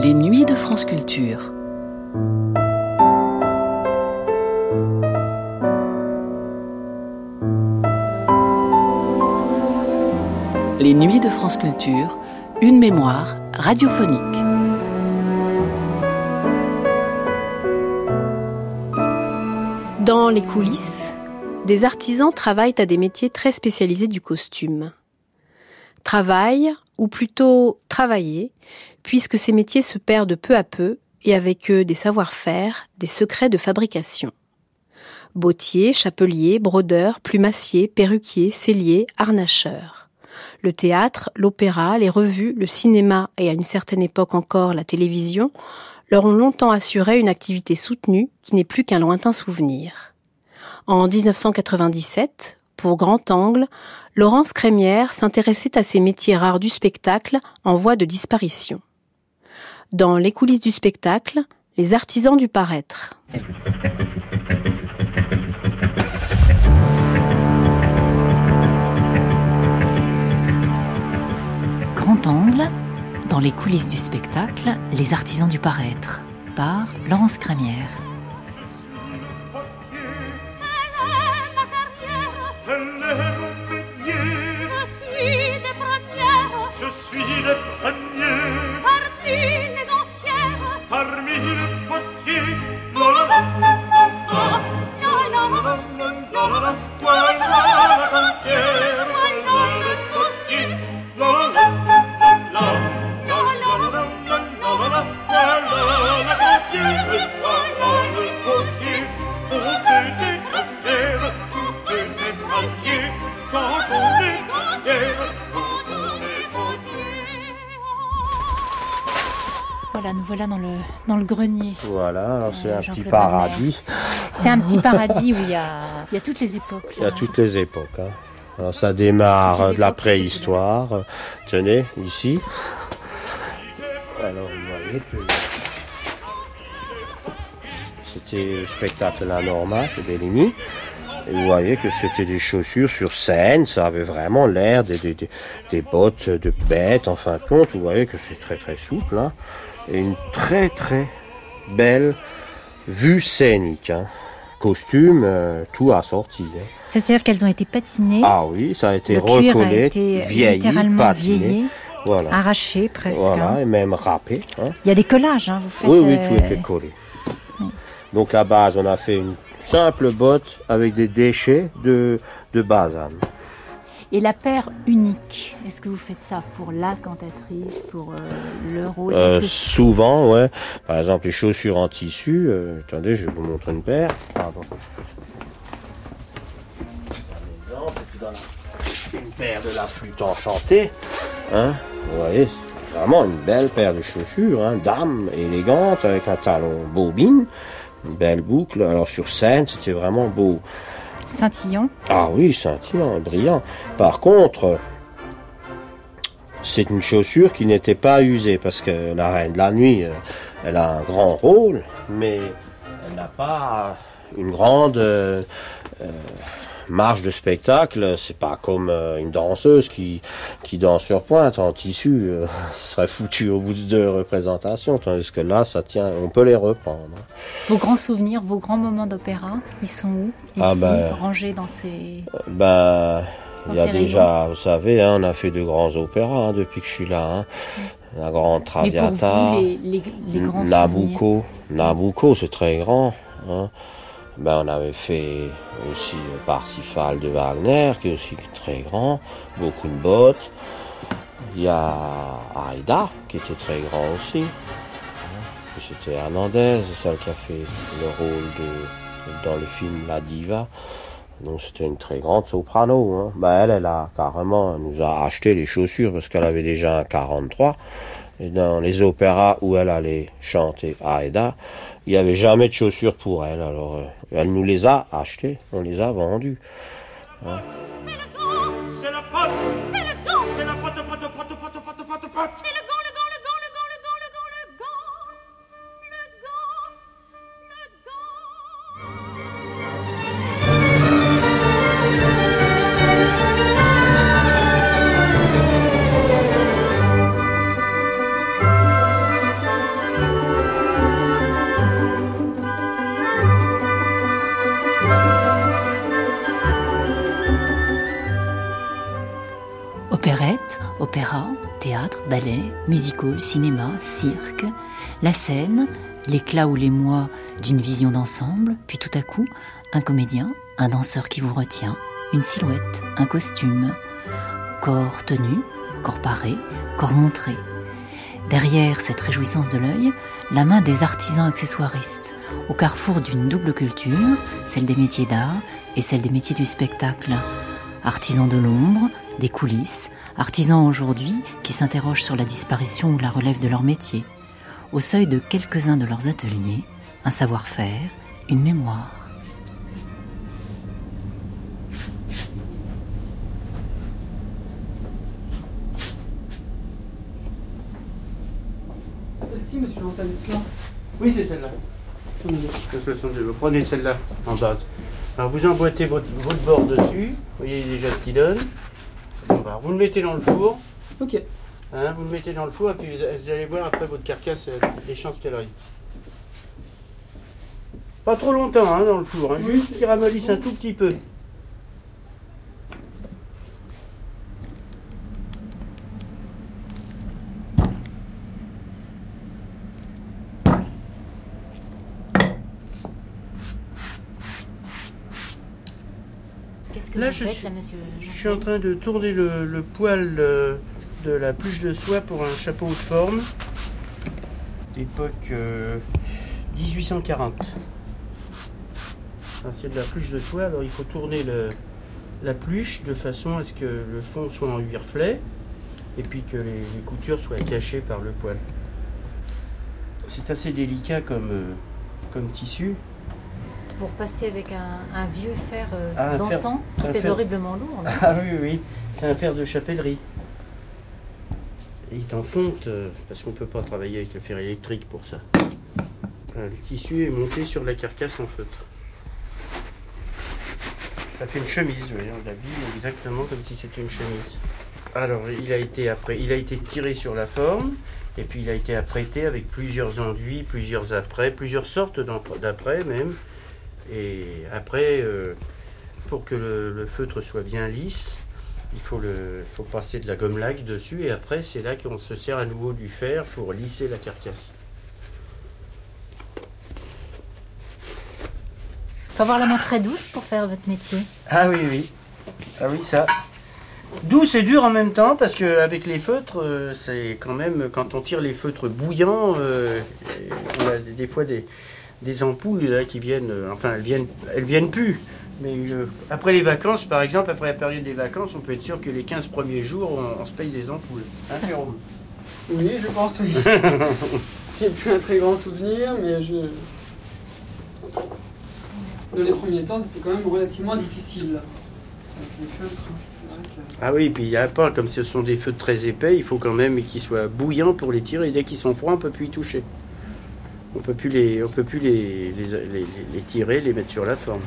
Les nuits de France Culture. Les nuits de France Culture, une mémoire radiophonique. Dans les coulisses, des artisans travaillent à des métiers très spécialisés du costume. Travaillent, ou plutôt travailler, puisque ces métiers se perdent peu à peu et avec eux des savoir-faire, des secrets de fabrication. Bottiers, chapeliers, brodeurs, plumassiers, perruquiers, selliers, harnacheurs. Le théâtre, l'opéra, les revues, le cinéma et à une certaine époque encore la télévision leur ont longtemps assuré une activité soutenue qui n'est plus qu'un lointain souvenir. En 1997, pour Grand Angle, Laurence Crémière s'intéressait à ces métiers rares du spectacle en voie de disparition. Dans les coulisses du spectacle, les artisans du paraître. Grand Angle, dans les coulisses du spectacle, les artisans du paraître, par Laurence Crémière. Je suis le premier, parmi les dentières, parmi les potiers. Voilà la dentière, voilà le potier. Voilà la dentière, voilà le potier. On peut être fier, on peut être entier quand on est dentière. Voilà, nous voilà dans le grenier. Voilà, alors c'est un petit paradis. C'est un petit paradis où il y a toutes les époques. Là. Il y a toutes les époques. Hein. Alors ça démarre de la préhistoire. Tenez, ici. Alors vous voyez que c'était le spectacle La Norma de Bellini. Et vous voyez que c'était des chaussures sur scène, ça avait vraiment l'air des bottes de bêtes. En fin de compte, vous voyez que c'est très très souple. Hein. Et une très très belle vue scénique. Hein. Costume, tout assorti. Hein. C'est-à-dire qu'elles ont été patinées. Ah oui, ça a été le cuir recollé, a été vieilli, littéralement patiné. vieilli, voilà. Arraché presque. Voilà, hein. et même râpé. Hein. Il y a des collages, hein, vous faites. Oui, tout était collé. Oui. Donc à base, on a fait une simple botte avec des déchets de basane. Et la paire unique, est-ce que vous faites ça pour la cantatrice, pour le rôle Souvent, ouais. Par exemple, les chaussures en tissu. Attendez, je vais vous montrer une paire. Pardon. Une paire de la flûte enchantée. Hein, vous voyez, c'est vraiment une belle paire de chaussures. Hein, dame, élégante, avec un talon bobine. Une belle boucle. Alors sur scène, c'était vraiment beau. Scintillant. Ah oui, scintillant, brillant. Par contre, c'est une chaussure qui n'était pas usée parce que la Reine de la Nuit, elle a un grand rôle, mais elle n'a pas une grande marge de spectacle. C'est pas comme une danseuse qui danse sur pointe en tissu. Serait foutu au bout de 2 représentations, tandis que là, ça tient, on peut les reprendre. Vos grands souvenirs, vos grands moments d'opéra, ils sont où? Ici, rangés dans ces... il y a déjà, vous savez, hein, on a fait de grands opéras hein, depuis que je suis là. Hein. La Grande Traviata, mais pour vous, les grands Nabucco. Nabucco, c'est très grand. Hein. On avait fait aussi Parsifal de Wagner, qui est aussi très grand, beaucoup de bottes. Il y a Aida, qui était très grand aussi. C'était Hernandez, celle qui a fait le rôle dans le film La Diva. Donc c'était une très grande soprano. Hein. Elle nous a acheté les chaussures parce qu'elle avait déjà un 43. Et dans les opéras où elle allait chanter Aida, il n'y avait jamais de chaussures pour elle. Alors elle nous les a achetées, on les a vendues. Hein. C'est le gant, c'est la pote, c'est le gant, c'est la pote. C'est le gant, le gant, le gant, le gant, le gant, le gant, le gant, le gant. opérette, opéra, théâtre, ballet, music-hall, cinéma, cirque, la scène, l'éclat ou l'émoi d'une vision d'ensemble, puis tout à coup, un comédien, un danseur qui vous retient, une silhouette, un costume, corps tenu, corps paré, corps montré. Derrière cette réjouissance de l'œil, la main des artisans accessoiristes, au carrefour d'une double culture, celle des métiers d'art et celle des métiers du spectacle. Artisans de l'ombre, des coulisses, artisans aujourd'hui qui s'interrogent sur la disparition ou la relève de leur métier. Au seuil de quelques-uns de leurs ateliers, un savoir-faire, une mémoire. Celle-ci, monsieur Jean-Stanislas. Oui, c'est celle-là. Vous prenez celle-là en base. Alors vous emboîtez votre bord dessus. Vous voyez déjà ce qu'il donne. Vous le mettez dans le four. Ok. Vous le mettez dans le four et puis vous allez voir après votre carcasse les chances qu'elle arrive. Pas trop longtemps dans le four, juste qu'il ramollisse un tout petit peu. Qu'est-ce que Là, vous faites, là, monsieur je suis en train de tourner le poil de la pluche de soie pour un chapeau de forme d'époque 1840. C'est de la pluche de soie, alors il faut tourner la pluche de façon à ce que le fond soit en huile et puis que les coutures soient cachées par le poil. C'est assez délicat comme tissu. Pour passer avec un vieux fer fer- d'antan qui un pèse fer- horriblement lourd. Non? Ah oui, c'est un fer de chapellerie. Il est en fonte parce qu'on ne peut pas travailler avec le fer électrique pour ça. Le tissu est monté sur la carcasse en feutre. Ça fait une chemise, vous voyez, on l'habille exactement comme si c'était une chemise. Alors il a été tiré sur la forme et puis il a été apprêté avec plusieurs enduits, plusieurs apprêts, plusieurs sortes d'apprêts même. Et après, pour que le feutre soit bien lisse, il faut passer de la gomme laque dessus et après c'est là qu'on se sert à nouveau du fer pour lisser la carcasse. Il faut avoir la main très douce pour faire votre métier. Ah oui, ça. Douce et dur en même temps parce qu'avec les feutres, c'est quand même, quand on tire les feutres bouillants, on a des fois des ampoules là, qui viennent, elles viennent plus. Mais après les vacances, par exemple, après la période des vacances, on peut être sûr que les 15 premiers jours, on se paye des ampoules. Hein, Jérôme ? Oui, je pense, oui. J'ai plus un très grand souvenir, mais dans les premiers temps, c'était quand même relativement difficile. Avec les feutres, c'est vrai que... Ah oui, puis il n'y a pas, comme ce sont des feutres très épais, il faut quand même qu'ils soient bouillants pour les tirer. Et dès qu'ils sont froids, on ne peut plus y toucher. On ne peut plus les tirer, les mettre sur la forme.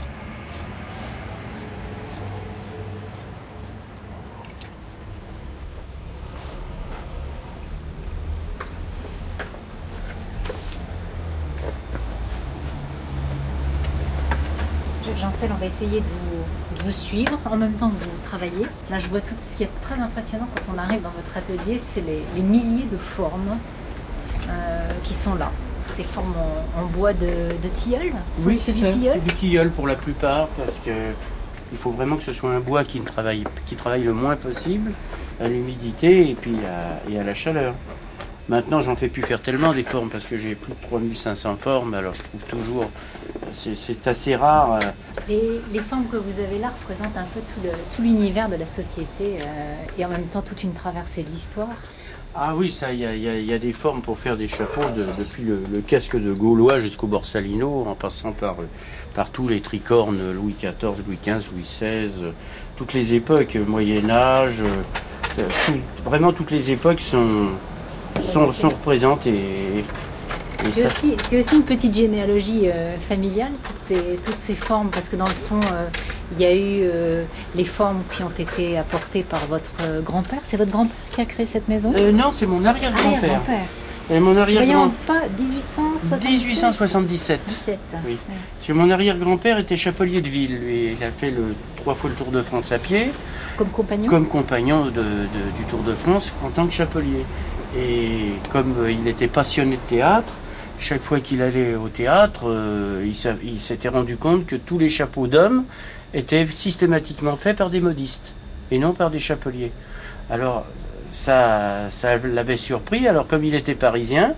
Jean-Cel, on va essayer de vous suivre en même temps que vous travaillez. Là, je vois tout ce qui est très impressionnant quand on arrive dans votre atelier, c'est les milliers de formes qui sont là. Ces formes en bois de tilleul. Oui, c'est du tilleul. C'est du tilleul pour la plupart parce que il faut vraiment que ce soit un bois qui travaille le moins possible à l'humidité et puis à la chaleur. Maintenant, j'en fais plus faire tellement des formes parce que j'ai plus de 3500 formes, alors je trouve toujours, c'est assez rare. Les formes que vous avez là représentent un peu tout l'univers de la société et en même temps toute une traversée de l'histoire. Ah oui, ça, il y a des formes pour faire des chapeaux depuis le casque de Gaulois jusqu'au Borsalino, en passant par tous les tricornes, Louis XIV, Louis XV, Louis XVI, toutes les époques, Moyen-Âge, vraiment toutes les époques sont représentées. C'est aussi une petite généalogie familiale, toutes ces formes, parce que dans le fond, il y a eu les formes qui ont été apportées par votre grand-père. C'est votre grand-père qui a créé cette maison ? Non, c'est mon arrière-grand-père. Et mon Je voyais en arrière-grand... pas 1877. 1877. 17. Oui. Ouais. Parce que mon arrière-grand-père était chapelier de ville. Lui, il a fait 3 fois le Tour de France à pied, Comme compagnon. comme compagnon du Tour de France en tant que chapelier. Et comme il était passionné de théâtre, chaque fois qu'il allait au théâtre, il s'était rendu compte que tous les chapeaux d'hommes étaient systématiquement faits par des modistes et non par des chapeliers. Alors ça l'avait surpris. Alors comme il était parisien,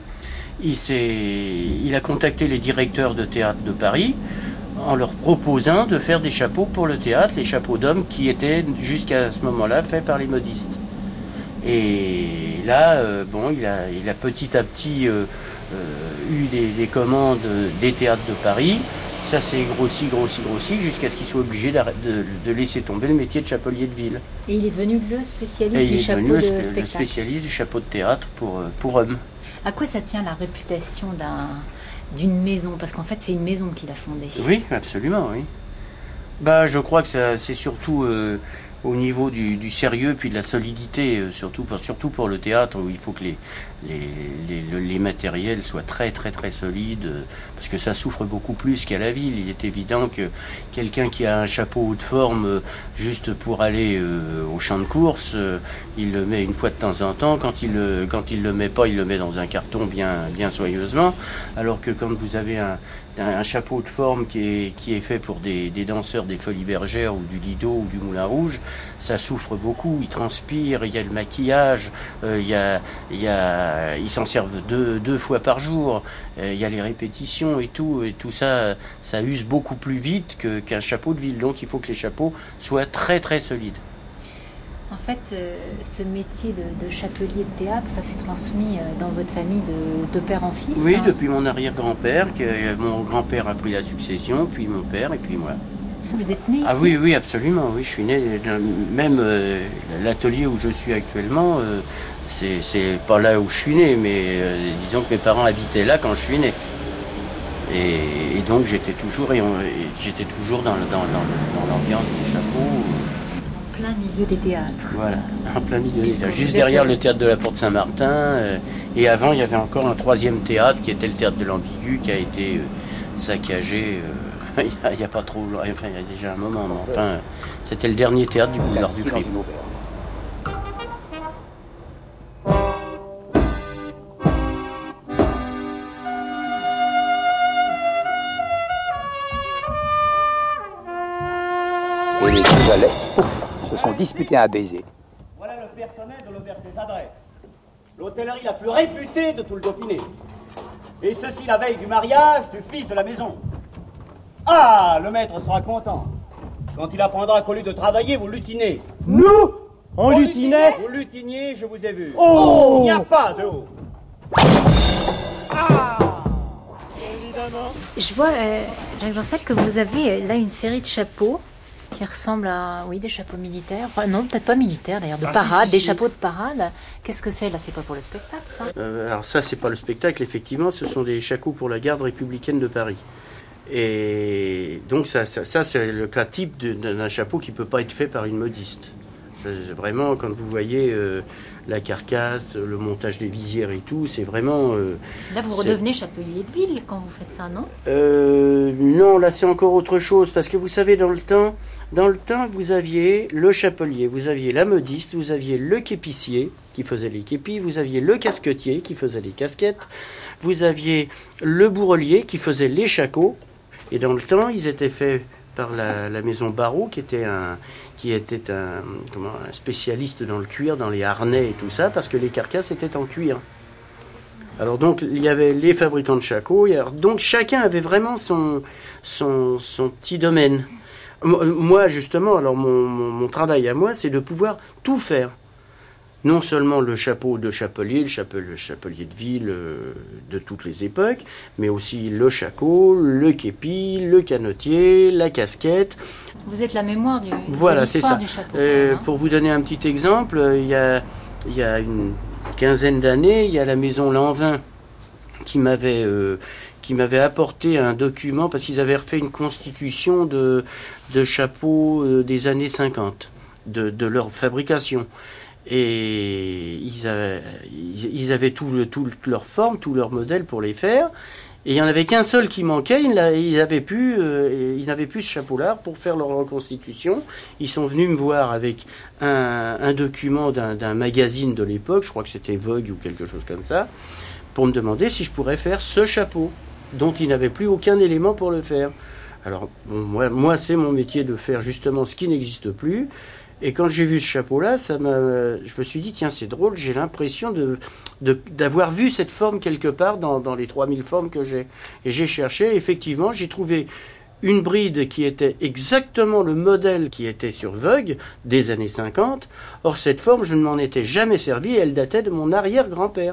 il a contacté les directeurs de théâtre de Paris en leur proposant de faire des chapeaux pour le théâtre, les chapeaux d'hommes qui étaient jusqu'à ce moment-là faits par les modistes. Et là, il a petit à petit eu des commandes des théâtres de Paris. Ça s'est grossi jusqu'à ce qu'il soit obligé de laisser tomber le métier de chapelier de ville. Et il est devenu le spécialiste Et il du est chapeau devenu de le spectacle. spécialiste du chapeau de théâtre pour hommes. À quoi ça tient la réputation d'une maison? Parce qu'en fait, c'est une maison qu'il a fondée. Oui, absolument, oui. Je crois que c'est surtout au niveau du sérieux puis de la solidité, surtout pour le théâtre, où il faut que les matériels soient très très très solides, parce que ça souffre beaucoup plus qu'à la ville. Il est évident que quelqu'un qui a un chapeau haute forme juste pour aller au champ de course, il le met une fois de temps en temps. Quand il le met pas, il le met dans un carton bien soigneusement. Alors que quand vous avez un chapeau de forme qui est fait pour des danseurs des Folies Bergères ou du Lido ou du Moulin Rouge, ça souffre beaucoup. Ils transpirent, il y a le maquillage, ils s'en servent deux fois par jour, il y a les répétitions et tout ça, ça use beaucoup plus vite qu'un chapeau de ville. Donc il faut que les chapeaux soient très très solides. En fait, ce métier de chapelier de théâtre, ça s'est transmis dans votre famille de père en fils. Oui, depuis mon arrière-grand-père, mon grand-père a pris la succession, puis mon père et puis moi. Vous êtes né ici? Ah oui, absolument. Oui, je suis né. Même l'atelier où je suis actuellement, c'est pas là où je suis né, mais disons que mes parents habitaient là quand je suis né. Et donc j'étais toujours dans l'ambiance des chapeaux. En plein milieu des théâtres. Voilà, en plein milieu des théâtres. Juste derrière le théâtre de la Porte Saint-Martin. Et avant, il y avait encore un 3e théâtre qui était le théâtre de l'Ambigu, qui a été saccagé. Il n'y a pas trop, enfin il y a déjà un moment, mais enfin c'était le dernier théâtre du boulevard du Crime. Et les deux valets se sont disputés à baiser. Voilà le personnel de l'auberge des Adresses, l'hôtellerie la plus réputée de tout le Dauphiné. Et ceci la veille du mariage du fils de la maison. Ah, le maître sera content quand il apprendra qu'au lieu de travailler, vous lutinez. Nous? On lutinait? Vous lutiniez, je vous ai vu. Oh! Il n'y a pas de haut. Ah! Évidemment. Je vois, Jacques Jancel, que vous avez là une série de chapeaux qui ressemblent à, des chapeaux militaires. Enfin, non, peut-être pas militaires d'ailleurs, de parade, si. des chapeaux de parade. Qu'est-ce que c'est là? C'est pas pour le spectacle, ça? Alors ça, c'est pas le spectacle, effectivement, ce sont des chapeaux pour la garde républicaine de Paris. Et donc ça c'est le cas type d'un chapeau qui peut pas être fait par une modiste. C'est vraiment, quand vous voyez la carcasse, le montage des visières et tout, c'est vraiment... Là, vous redevenez chapelier de ville quand vous faites ça, non? Non, là c'est encore autre chose, parce que vous savez, dans le temps, vous aviez le chapelier, vous aviez la modiste, vous aviez le képissier qui faisait les képis, vous aviez le casquetier qui faisait les casquettes, vous aviez le bourrelier qui faisait les shakos, et dans le temps, ils étaient faits par la maison Barrault, qui était un spécialiste dans le cuir, dans les harnais et tout ça, parce que les carcasses étaient en cuir. Alors donc, il y avait les fabricants de shakos, donc chacun avait vraiment son petit domaine. Moi, justement, alors mon travail à moi, c'est de pouvoir tout faire. Non seulement le chapeau de chapelier, le chapelier de ville de toutes les époques, mais aussi le shako, le képi, le canotier, la casquette. Vous êtes la mémoire de c'est ça. l'histoire du chapeau. Pour vous donner un petit exemple, il y a une quinzaine d'années, il y a la maison Lanvin qui m'avait apporté un document, parce qu'ils avaient refait une constitution de chapeaux des années 50, de leur fabrication. Et ils avaient toute leur forme, tout leur modèle pour les faire. Et il n'y en avait qu'un seul qui manquait, ils n'avaient plus ce chapeau-là pour faire leur reconstitution. Ils sont venus me voir avec un document d'un magazine de l'époque, je crois que c'était Vogue ou quelque chose comme ça, pour me demander si je pourrais faire ce chapeau, dont ils n'avaient plus aucun élément pour le faire. Alors, bon, moi c'est mon métier de faire justement ce qui n'existe plus. Et quand j'ai vu ce chapeau-là, je me suis dit, tiens, c'est drôle, j'ai l'impression d'avoir vu cette forme quelque part dans les 3000 formes que j'ai. Et j'ai cherché, effectivement, j'ai trouvé une bride qui était exactement le modèle qui était sur Vogue des années 50. Or, cette forme, je ne m'en étais jamais servi et elle datait de mon arrière-grand-père.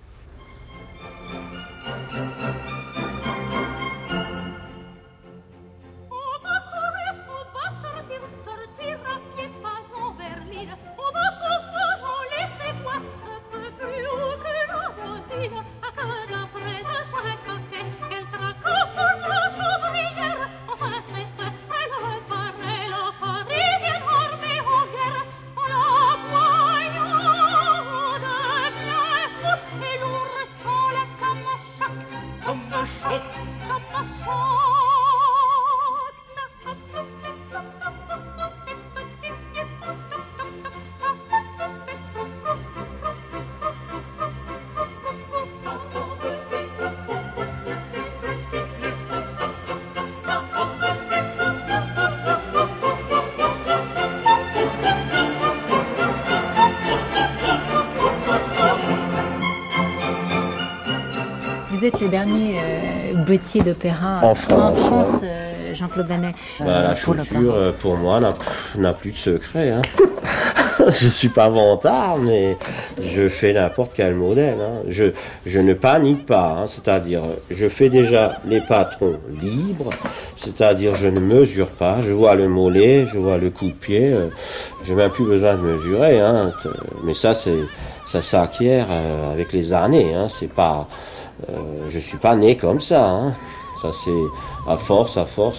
Vous êtes le dernier bottier d'opéra en France, Jean-Claude Banet. La chaussure, pour moi, n'a plus de secret. Hein. Je suis pas vantard, mais je fais n'importe quel modèle. Hein. Je ne panique pas, hein. C'est-à-dire, je fais déjà les patrons libres, c'est-à-dire je ne mesure pas, je vois le mollet, je vois le coup de pied, j'ai même plus besoin de mesurer. Hein. Mais ça s'acquiert avec les années. Hein. C'est pas, je suis pas né comme ça. Hein. Ça c'est à force.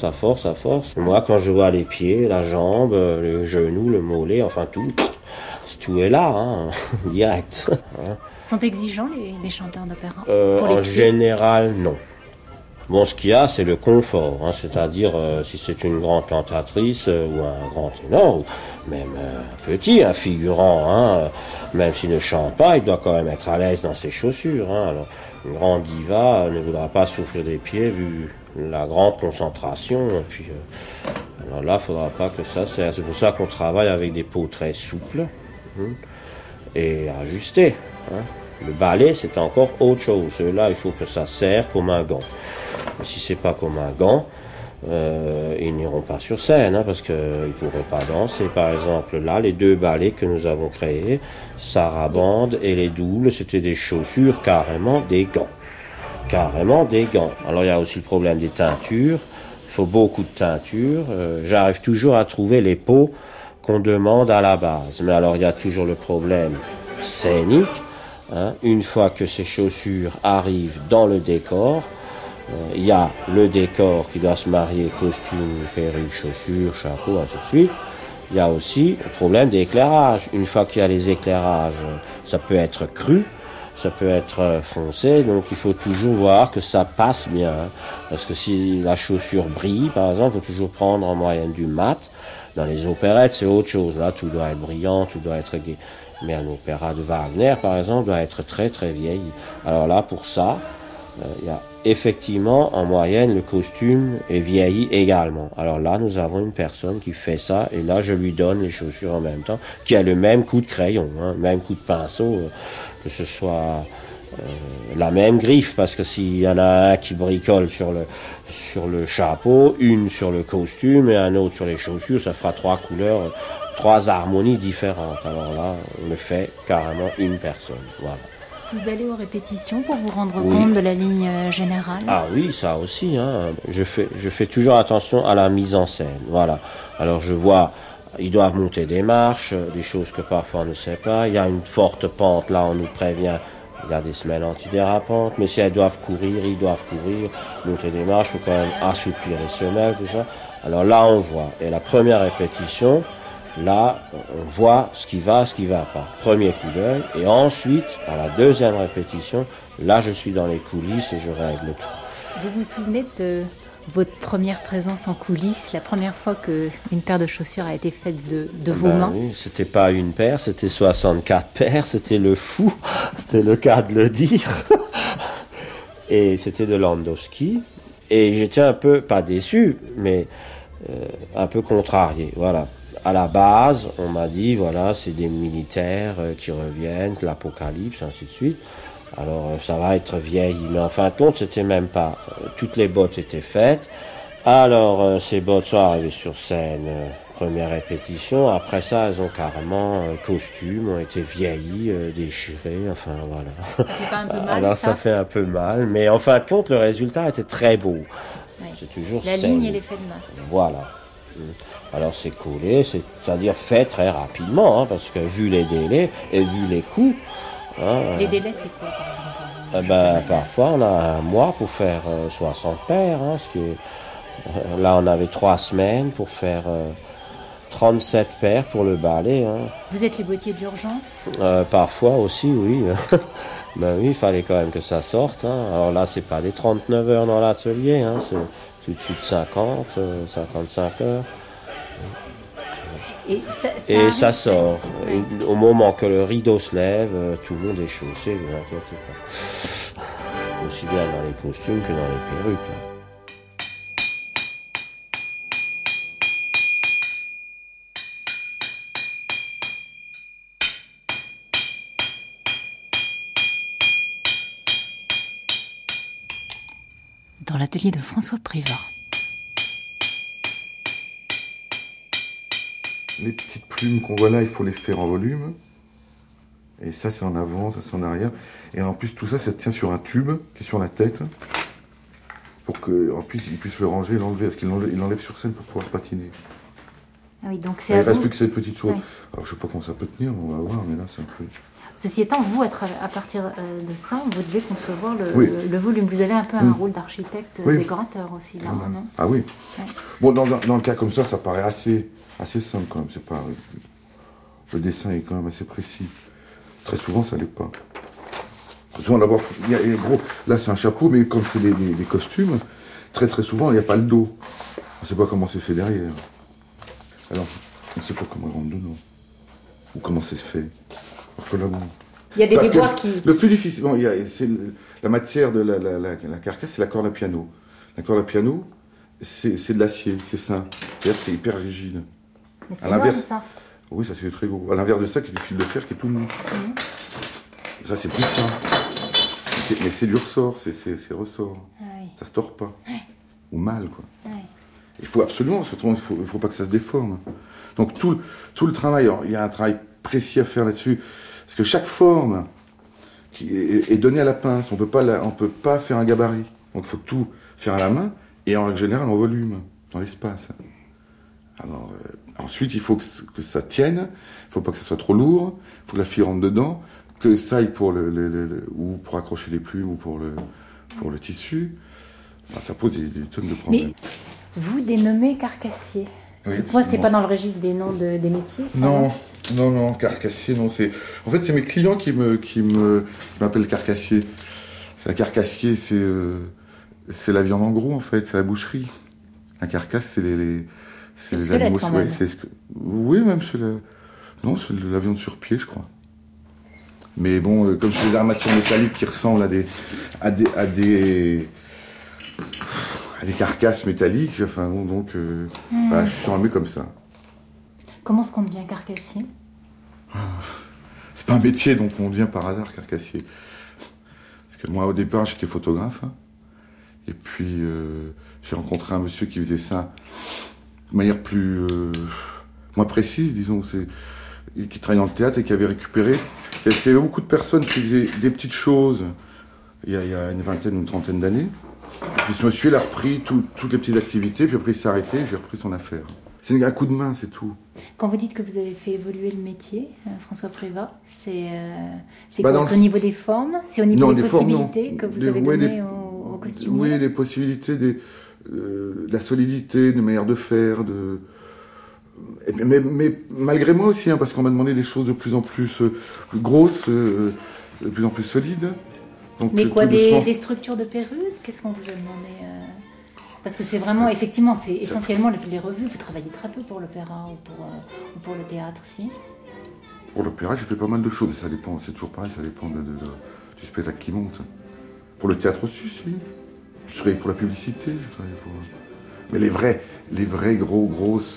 Moi, quand je vois les pieds, la jambe, le genou, le mollet, enfin tout est là, hein, direct. Sont exigeants les chanteurs d'opéra En général, non. Bon, ce qu'il y a, c'est le confort, hein, c'est-à-dire si c'est une grande cantatrice ou un grand ténor, ou même petit, un figurant, hein, même s'il ne chante pas, il doit quand même être à l'aise dans ses chaussures. Hein. Alors, une grande diva ne voudra pas souffrir des pieds vu la grande concentration. Et puis, alors là, il ne faudra pas que ça serre. C'est pour ça qu'on travaille avec des peaux très souples et ajustées. Hein. Le ballet, c'est encore autre chose. Là, il faut que ça serre comme un gant. Mais si c'est pas comme un gant, ils n'iront pas sur scène, hein, parce qu'ils ne pourront pas danser. Par exemple, là, les 2 ballets que nous avons créés, Sarabande et les doubles, c'était des chaussures, carrément des gants. Alors, il y a aussi le problème des teintures. Il faut beaucoup de teintures. J'arrive toujours à trouver les peaux qu'on demande à la base. Mais alors, il y a toujours le problème scénique. Hein. Une fois que ces chaussures arrivent dans le décor, il y a le décor qui doit se marier, costume, perruque, chaussures, chapeau, ainsi de suite. Il y a aussi le problème d'éclairage. Une fois qu'il y a les éclairages, ça peut être cru, ça peut être foncé, donc il faut toujours voir que ça passe bien. Hein. Parce que si la chaussure brille, par exemple, il faut toujours prendre en moyenne du mat. Dans les opérettes, c'est autre chose. Là, tout doit être brillant, tout doit être gai. Mais un opéra de Wagner, par exemple, doit être très très vieilli. Alors là, pour ça, il y a effectivement, en moyenne, le costume est vieilli également. Alors là, nous avons une personne qui fait ça, et là, je lui donne les chaussures en même temps, qui a le même coup de crayon, hein, même coup de pinceau, que ce soit la même griffe, parce que s'il y en a un qui bricole sur le chapeau, une sur le costume et un autre sur les chaussures, ça fera 3 couleurs, 3 harmonies différentes. Alors là, on le fait carrément une personne. Voilà. Vous allez aux répétitions pour vous rendre compte de la ligne générale? Ah oui, ça aussi. Hein. Je fais toujours attention à la mise en scène. Voilà. Alors je vois, ils doivent monter des marches, des choses que parfois on ne sait pas. Il y a une forte pente, là on nous prévient. Il y a des semelles antidérapantes, mais si elles doivent courir, ils doivent courir, monter des marches, il faut quand même assouplir les semelles, tout ça. Alors là, on voit. Et la première répétition, là, on voit ce qui va pas. Premier coup d'œil, et ensuite, à la deuxième répétition, là, je suis dans les coulisses et je règle tout. Vous vous souvenez de votre première présence en coulisses, la première fois qu'une paire de chaussures a été faite de vos mains? Oui, c'était pas une paire, c'était 64 paires, c'était le fou, c'était le cas de le dire. Et c'était de Landowski. Et j'étais un peu, pas déçu, mais un peu contrarié, voilà. À la base, on m'a dit, voilà, c'est des militaires qui reviennent, l'apocalypse, ainsi de suite. Alors, ça va être vieilli. Mais en fin de compte, c'était même pas. Toutes les bottes étaient faites. Alors, ces bottes sont arrivées sur scène, première répétition. Après ça, elles ont carrément costumes, ont été vieillis, déchirés, enfin, voilà. Ça fait pas un peu mal, alors, ça fait un peu mal. Mais en fin de compte, le résultat était très beau. Oui. C'est toujours la scène. ligne et l'effet de masse. Voilà. Alors c'est collé, c'est-à-dire fait très rapidement, hein, parce que vu les délais et vu les coûts... Hein, les délais, c'est quoi, par exemple? Parfois, on a un mois pour faire 60 paires. Hein, ce qui est, là, on avait 3 semaines pour faire 37 paires pour le ballet. Hein. Vous êtes les bottiers d'urgence? Parfois aussi, oui. Ben oui, il fallait quand même que ça sorte. Hein. Alors là, c'est pas des 39 heures dans l'atelier, hein, c'est tout de suite 50, 55 heures. Et ça sort. Et au moment que le rideau se lève, tout le monde est chaussé, ne vous inquiétez pas. Aussi bien dans les costumes que dans les perruques. Hein. Dans l'atelier de François Privat. Les petites plumes qu'on voit là, il faut les faire en volume. Et ça, c'est en avant, ça, c'est en arrière. Et en plus, tout ça, ça tient sur un tube qui est sur la tête. Pour qu'en plus, il puisse le ranger et l'enlever. Parce qu'il l'enlève sur scène pour pouvoir se patiner. Ah oui, donc c'est il à ne reste vous. plus que cette petite chose. Oui. Alors, je ne sais pas comment ça peut tenir, mais on va voir. Mais là, c'est un peu... Ceci étant, vous, à partir de ça, vous devez concevoir le volume. Vous avez un peu un rôle d'architecte, décorateur aussi, là, non? Ah oui. Ouais. Bon, dans le cas comme ça paraît assez simple quand même. C'est pas... Le dessin est quand même assez précis. Très souvent, ça ne l'est pas. Très souvent, d'abord, gros, là, c'est un chapeau, mais comme c'est des costumes, très très souvent, il n'y a pas le dos. On ne sait pas comment c'est fait derrière. Alors, on ne sait pas comment il rentre dedans. Ou comment c'est fait. Il y a des déboires qui... Le plus difficile, bon, c'est la matière de la carcasse, c'est la corde à piano. La corde à piano, c'est de l'acier, c'est ça. C'est-à-dire que c'est hyper rigide. Mais c'est énorme, ça. Oui, ça c'est très gros. À l'inverse de ça, il y a du fil de fer qui est tout mou. Ça, c'est plus fin. Mais c'est du ressort, c'est ressort. Ah oui. Ça se tord pas. Ouais. Ou mal, quoi. Ouais. Il faut absolument, parce que il ne faut pas que ça se déforme. Donc tout le travail, il y a un travail précis à faire là-dessus. Parce que chaque forme qui est donnée à la pince, on peut pas faire un gabarit. Donc il faut tout faire à la main, et en règle générale en volume, dans l'espace. Alors, ensuite, il faut que ça tienne, il ne faut pas que ça soit trop lourd, il faut que la fille rentre dedans, que ça aille pour ou pour accrocher les plumes, ou pour le tissu. Enfin, ça pose des tonnes de problèmes. Mais vous dénommez carcassier. Oui, c'est pas dans le registre des noms des métiers, ça? Non, carcassier, non. En fait, c'est mes clients qui m'appellent carcassier. Un carcassier, c'est la viande en gros, en fait, c'est la boucherie. Un carcasse, c'est les squelette, quand même. Oui, même c'est la viande sur pied, je crois. Mais bon, comme c'est des armatures métalliques qui ressemblent à des carcasses métalliques, enfin bon, donc je suis sur un mec comme ça. Comment est-ce qu'on devient carcassier? C'est pas un métier, donc on devient par hasard carcassier. Parce que moi, au départ, j'étais photographe. Et puis, j'ai rencontré un monsieur qui faisait ça de manière moins précise, disons. Qui travaillait dans le théâtre et qui avait récupéré. Il y avait beaucoup de personnes qui faisaient des petites choses il y a une vingtaine ou une trentaine d'années. Et puis ce monsieur, il a repris toutes les petites activités, puis après il s'est arrêté et j'ai repris son affaire. C'est un coup de main, c'est tout. Quand vous dites que vous avez fait évoluer le métier, François Privat, c'est quoi? C'est au niveau des formes? C'est au niveau des possibilités que vous avez données au costumier? Oui, des possibilités, de la solidité, de manière de faire, Mais malgré moi aussi, hein, parce qu'on m'a demandé des choses de plus en plus grosses, de plus en plus solides. Donc, mais quoi, des structures de perruques? Qu'est-ce qu'on vous a demandé Parce que c'est vraiment, effectivement, c'est essentiellement les revues. Vous travaillez très peu pour l'opéra ou pour le théâtre, si? Pour l'opéra, j'ai fait pas mal de choses. Ça dépend, c'est toujours pareil, ça dépend du spectacle qui monte. Pour le théâtre aussi, si. Je travaillais pour la publicité. Mais les vrais grosses...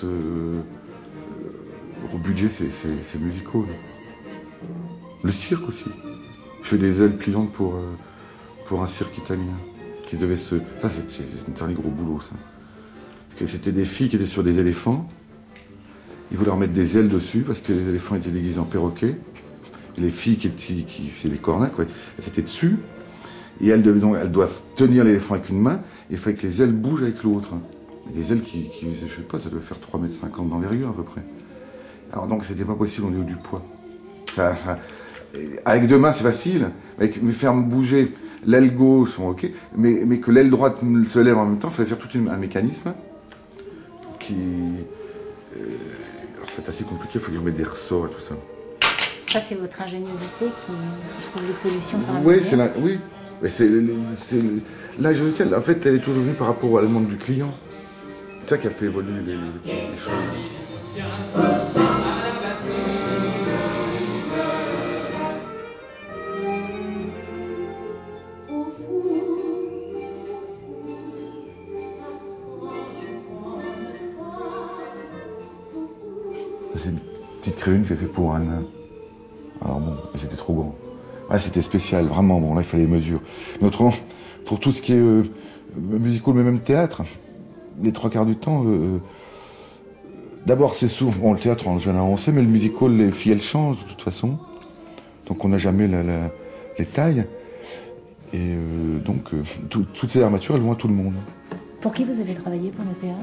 gros budget, c'est musical. Le cirque aussi. Je fais des ailes pliantes pour un cirque italien qui devait se... Ça, c'est un dernier gros boulot, ça. Parce que c'était des filles qui étaient sur des éléphants. Ils voulaient leur mettre des ailes dessus parce que les éléphants étaient déguisés en perroquets. Et les filles qui faisaient des cornacs, ouais, elles étaient dessus. Et elles doivent tenir l'éléphant avec une main. Et il fallait que les ailes bougent avec l'autre. Des ailes qui je sais pas, ça devait faire 3,50 m d'envergure à peu près. Alors donc c'était pas possible au niveau du poids. Avec deux mains c'est facile, mais faire bouger l'aile gauche, ok, mais que l'aile droite se lève en même temps, il fallait faire tout un mécanisme qui... alors c'est assez compliqué, il faut que je mette des ressorts et tout ça. Ça c'est votre ingéniosité qui trouve les solutions par oui, oui, mais l'ingéniosité, en fait elle est toujours venue par rapport à la demande du client. C'est ça qui a fait évoluer les choses. C'est une petite créune que j'ai fait pour Anne. Alors bon, c'était trop grand. Ouais, c'était spécial, vraiment. Bon, là, il fallait les mesures. Mais autrement, pour tout ce qui est musical, mais même théâtre, les trois quarts du temps, d'abord, c'est souvent... Bon, le théâtre, en général, on sait, mais le musical, les filles, elles changent, de toute façon. Donc, on n'a jamais les tailles. Et donc, toutes ces armatures, elles vont à tout le monde. Pour qui vous avez travaillé pour le théâtre?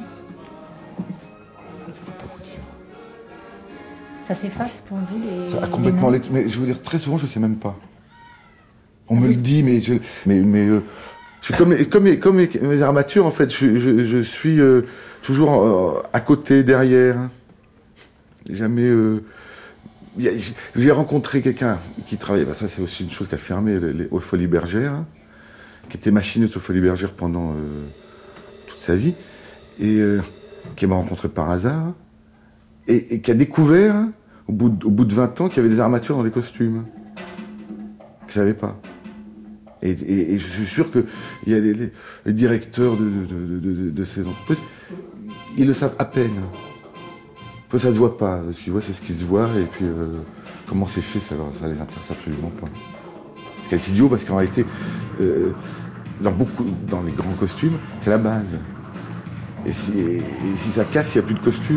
Ça s'efface pour vous les... Ça a complètement... Mais je veux dire, très souvent, je ne sais même pas. On me le dit, mais je suis comme mes armatures, en fait. Je suis toujours à côté, derrière. Jamais... J'ai rencontré quelqu'un qui travaillait... ça, c'est aussi une chose qui a fermé aux Folies Bergères, qui était machiniste aux Folies Bergères pendant toute sa vie, et qui m'a rencontré par hasard. Et qui a découvert, au bout de 20 ans, qu'il y avait des armatures dans les costumes. Je ne savais pas. Et je suis sûr qu'il y a les directeurs de ces entreprises, ils le savent à peine. Ça ne se voit pas. Ce qu'ils voient, c'est ce qui se voit. Et puis, comment c'est fait, ça les intéresse absolument pas. Ce qui est idiot, parce qu'en réalité, dans les grands costumes, c'est la base. Et si ça casse, il n'y a plus de costume.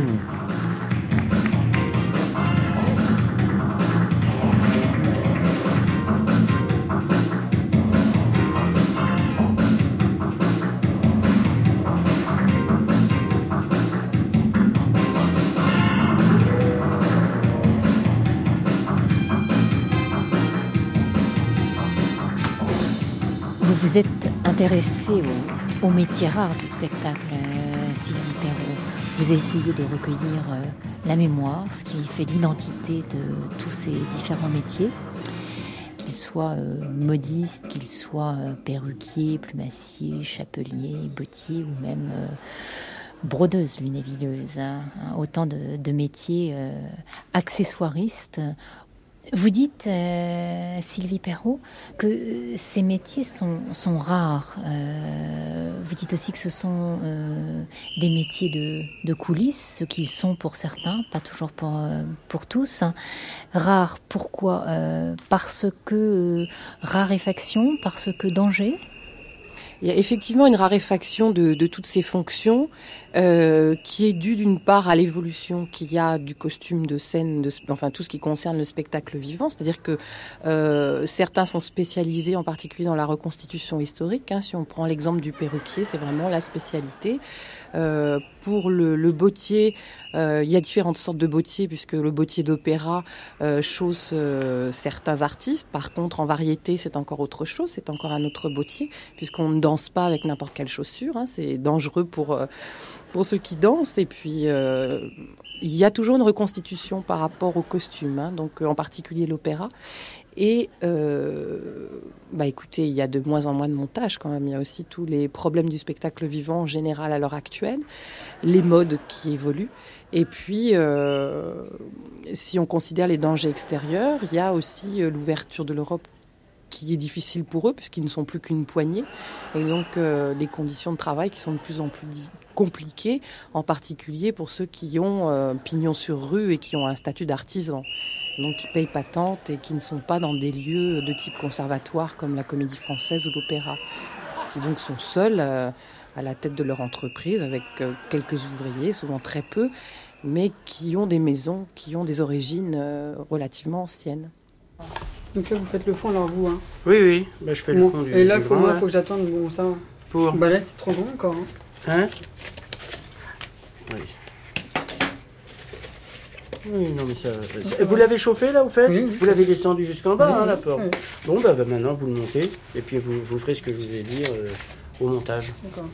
Vous êtes intéressée au métier rare du spectacle, Sylvie Perrault. Vous essayez de recueillir la mémoire, ce qui fait l'identité de tous ces différents métiers, qu'ils soient modistes, qu'ils soient perruquiers, plumassiers, chapeliers, bottiers ou même brodeuses, lunévilleuses. Autant de métiers accessoiristes. Vous dites, Sylvie Perrault, que ces métiers sont rares. Vous dites aussi que ce sont des métiers de coulisses, ce qu'ils sont pour certains, pas toujours pour tous. Rares, pourquoi? Parce que raréfaction, parce que danger? Il y a effectivement une raréfaction de toutes ces fonctions qui est due d'une part à l'évolution qu'il y a du costume de scène, enfin tout ce qui concerne le spectacle vivant, c'est-à-dire que certains sont spécialisés en particulier dans la reconstitution historique. Si on prend l'exemple du perruquier, c'est vraiment la spécialité. Pour le bottier, il y a différentes sortes de bottiers puisque le bottier d'opéra chausse certains artistes. Par contre, en variété, c'est encore autre chose, c'est encore un autre bottier puisqu'on ne danse pas avec n'importe quelle chaussure, hein, c'est dangereux pour ceux qui dansent. Et puis, il y a toujours une reconstitution par rapport aux costumes, hein, donc en particulier l'opéra. Et écoutez, il y a de moins en moins de montage quand même. Il y a aussi tous les problèmes du spectacle vivant en général à l'heure actuelle, les modes qui évoluent. Et puis, si on considère les dangers extérieurs, il y a aussi l'ouverture de l'Europe qui est difficile pour eux puisqu'ils ne sont plus qu'une poignée. Et donc, des conditions de travail qui sont de plus en plus compliquées, en particulier pour ceux qui ont pignon sur rue et qui ont un statut d'artisan. Donc qui payent patente et qui ne sont pas dans des lieux de type conservatoire comme la Comédie Française ou l'Opéra, qui donc sont seuls à la tête de leur entreprise avec quelques ouvriers, souvent très peu, mais qui ont des maisons, qui ont des origines relativement anciennes. Donc là, vous faites le fond, alors vous, hein. Oui, je fais le fond du Et là, il grand, faut que j'attende, bon, ça. Pour là, c'est trop grand encore, hein. Oui. Oui, non, mais ça. Vous l'avez chauffé là, au fait ? Oui. Vous l'avez descendu jusqu'en bas, la forme. Oui. Bon, maintenant vous le montez, et puis vous ferez ce que je vous ai dit au montage. D'accord.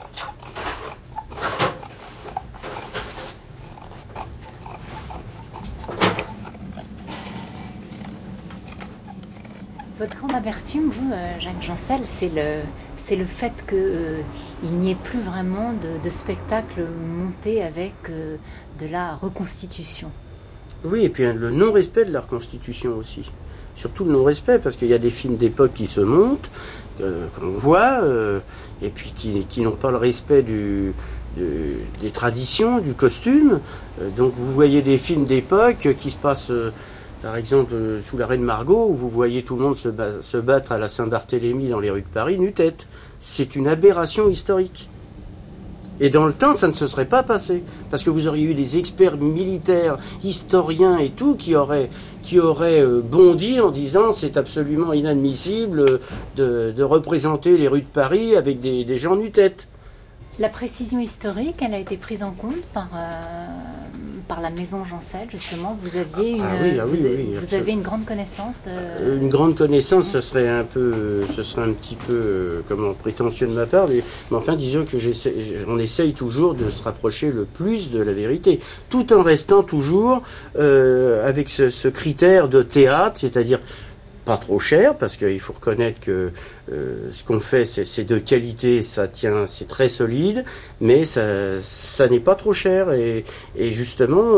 Votre grande amertume, vous, Jacques Jancel, c'est le fait qu'il n'y ait plus vraiment de spectacle monté avec de la reconstitution. Oui, et puis le non-respect de la reconstitution aussi. Surtout le non-respect, parce qu'il y a des films d'époque qui se montent, qu'on voit, et puis qui n'ont pas le respect des traditions, du costume. Donc vous voyez des films d'époque qui se passent... Par exemple, sous la Reine Margot, où vous voyez tout le monde se battre à la Saint-Barthélemy dans les rues de Paris, nu-tête. C'est une aberration historique. Et dans le temps, ça ne se serait pas passé. Parce que vous auriez eu des experts militaires, historiens et tout, qui auraient bondi en disant c'est absolument inadmissible de représenter les rues de Paris avec des gens nu-tête. La précision historique, elle a été prise en compte par la maison Jancel, justement. Vous aviez vous avez une grande connaissance de... Une grande connaissance, ce serait un petit peu prétentieux de ma part, mais enfin, disons que on essaye toujours de se rapprocher le plus de la vérité, tout en restant toujours avec ce critère de théâtre, c'est-à-dire pas trop cher, parce qu'il faut reconnaître que ce qu'on fait, c'est de qualité, ça tient, c'est très solide, mais ça n'est pas trop cher, et justement,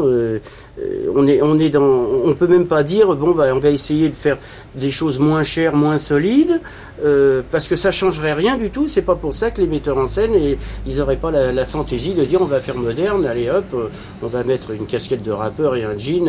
on peut même pas dire, on va essayer de faire des choses moins chères, moins solides, parce que ça changerait rien du tout. C'est pas pour ça que les metteurs en scène, ils auraient pas la fantaisie de dire on va faire moderne, allez hop, on va mettre une casquette de rappeur et un jean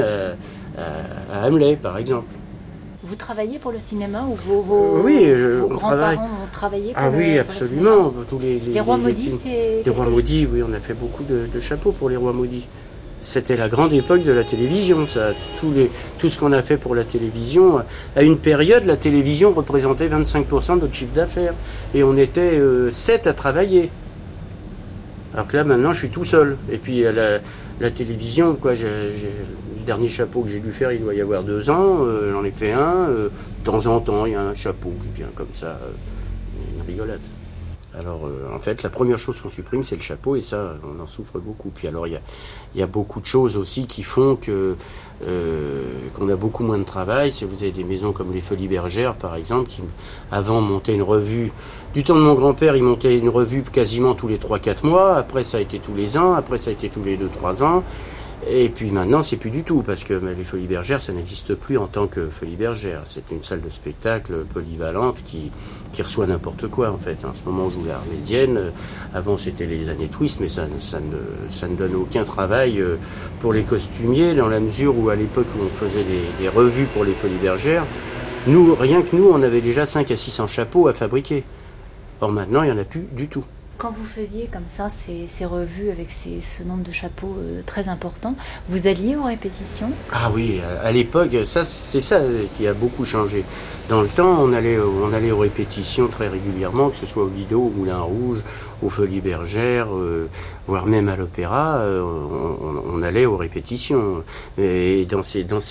à Hamlet, par exemple. Vous travaillez pour le cinéma ou vos grands-parents ont travaillé pour oui, absolument. Tous les Rois Maudits, c'est... Les Rois Maudits, oui, on a fait beaucoup de chapeaux pour les Rois Maudits. C'était la grande époque de la télévision, ça. Tout ce qu'on a fait pour la télévision. À une période, la télévision représentait 25% de notre chiffre d'affaires. Et on était 7 à travailler. Alors que là, maintenant, je suis tout seul. Et puis, la télévision, le dernier chapeau que j'ai dû faire, il doit y avoir 2 ans. J'en ai fait un. De temps en temps, il y a un chapeau qui vient comme ça. Une rigolade. Alors, en fait, la première chose qu'on supprime, c'est le chapeau, et ça, on en souffre beaucoup. Puis alors, il y a beaucoup de choses aussi qui font qu'on a beaucoup moins de travail. Si vous avez des maisons comme les Folies Bergères, par exemple, qui avant montaient une revue. Du temps de mon grand-père, il montait une revue quasiment tous les 3-4 mois. Après, ça a été tous les ans. Après, ça a été tous les 2-3 ans. Et puis maintenant, c'est plus du tout, parce que les Folies Bergères, ça n'existe plus en tant que Folies Bergères. C'est une salle de spectacle polyvalente qui reçoit n'importe quoi, en fait. En ce moment, on joue la Arlésienne. Avant, c'était les années Twist, mais ça ne donne aucun travail pour les costumiers, dans la mesure où, à l'époque où on faisait des revues pour les Folies Bergères, rien que nous, on avait déjà 5 à 600 chapeaux à fabriquer. Or, maintenant, il n'y en a plus du tout. Quand vous faisiez comme ça ces revues avec ce nombre de chapeaux très important, vous alliez aux répétitions ? Ah oui, à l'époque, c'est ça qui a beaucoup changé. Dans le temps, on allait aux répétitions très régulièrement, que ce soit au Lido, au Moulin Rouge, aux Folies Bergères, voire même à l'Opéra, on allait aux répétitions. Et dans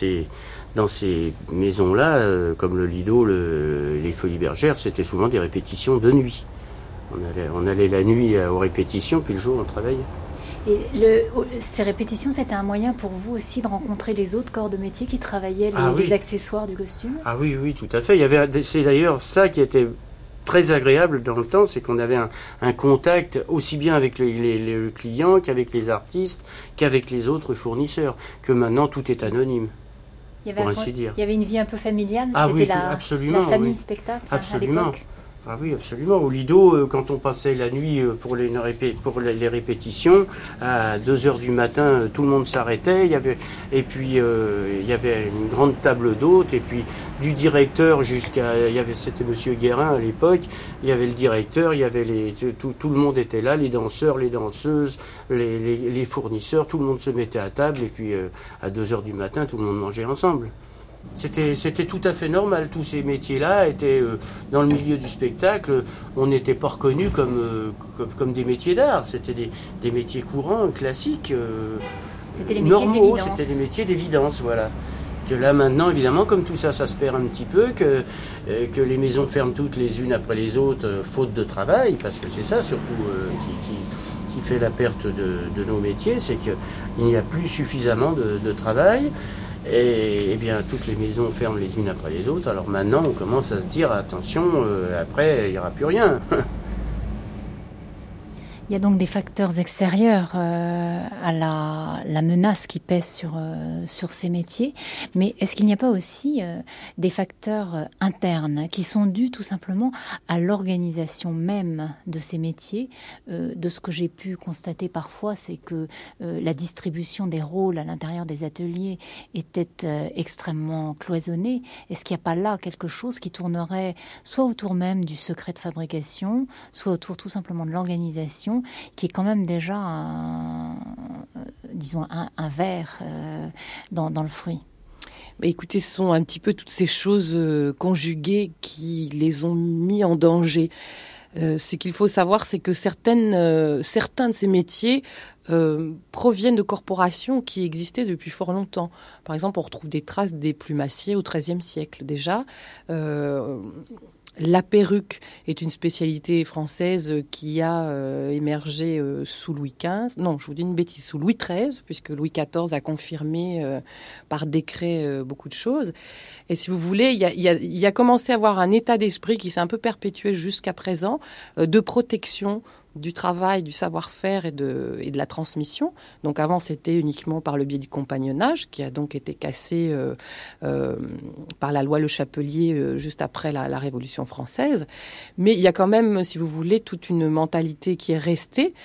ces maisons-là, comme le Lido, les Folies Bergères, c'était souvent des répétitions de nuit. On allait la nuit aux répétitions, puis le jour on travaillait. Et ces répétitions, c'était un moyen pour vous aussi de rencontrer les autres corps de métier qui travaillaient les accessoires du costume? Ah oui, oui, tout à fait. C'est d'ailleurs ça qui était très agréable dans le temps, c'est qu'on avait un contact aussi bien avec les clients qu'avec les artistes, qu'avec les autres fournisseurs, que maintenant tout est anonyme, pour ainsi dire. Il y avait une vie un peu familiale, c'était absolument, la famille spectacle absolument. À l'époque. Ah oui, absolument. Au Lido, quand on passait la nuit pour les répétitions, à 2h du matin, tout le monde s'arrêtait. Il y avait une grande table d'hôtes, et puis du directeur c'était Monsieur Guérin à l'époque. Il y avait le directeur, il y avait tout le monde était là, les danseurs, les danseuses, les fournisseurs, tout le monde se mettait à table, et puis à 2h du matin, tout le monde mangeait ensemble. C'était tout à fait normal. Tous ces métiers-là étaient dans le milieu du spectacle. On n'était pas reconnus comme des métiers d'art. C'était des métiers courants, classiques, c'était les normaux. C'était des métiers d'évidence, voilà. Que là maintenant, évidemment, comme tout ça, ça se perd un petit peu, que les maisons ferment toutes les unes après les autres, faute de travail, parce que c'est ça surtout qui fait la perte de nos métiers, c'est qu'il n'y a plus suffisamment de travail. Et bien, toutes les maisons ferment les unes après les autres. Alors maintenant, on commence à se dire, attention, après, il n'y aura plus rien. Il y a donc des facteurs extérieurs à la menace qui pèse sur ces métiers. Mais est-ce qu'il n'y a pas aussi des facteurs internes qui sont dus tout simplement à l'organisation même de ces métiers? De ce que j'ai pu constater parfois, c'est que la distribution des rôles à l'intérieur des ateliers était extrêmement cloisonnée. Est-ce qu'il n'y a pas là quelque chose qui tournerait soit autour même du secret de fabrication, soit autour tout simplement de l'organisation, qui est quand même déjà un verre dans le fruit? Écoutez, ce sont un petit peu toutes ces choses conjuguées qui les ont mis en danger. Ce qu'il faut savoir, c'est que certains de ces métiers proviennent de corporations qui existaient depuis fort longtemps. Par exemple, on retrouve des traces des plumassiers au XIIIe siècle déjà. La perruque est une spécialité française qui a émergé sous Louis XV. Non, je vous dis une bêtise, sous Louis XIII, puisque Louis XIV a confirmé par décret beaucoup de choses. Et si vous voulez, il y a commencé à avoir un état d'esprit qui s'est un peu perpétué jusqu'à présent, de protection du travail, du savoir-faire et de la transmission. Donc avant, c'était uniquement par le biais du compagnonnage, qui a donc été cassé par la loi Le Chapelier juste après la Révolution française. Mais il y a quand même, si vous voulez, toute une mentalité qui est restée.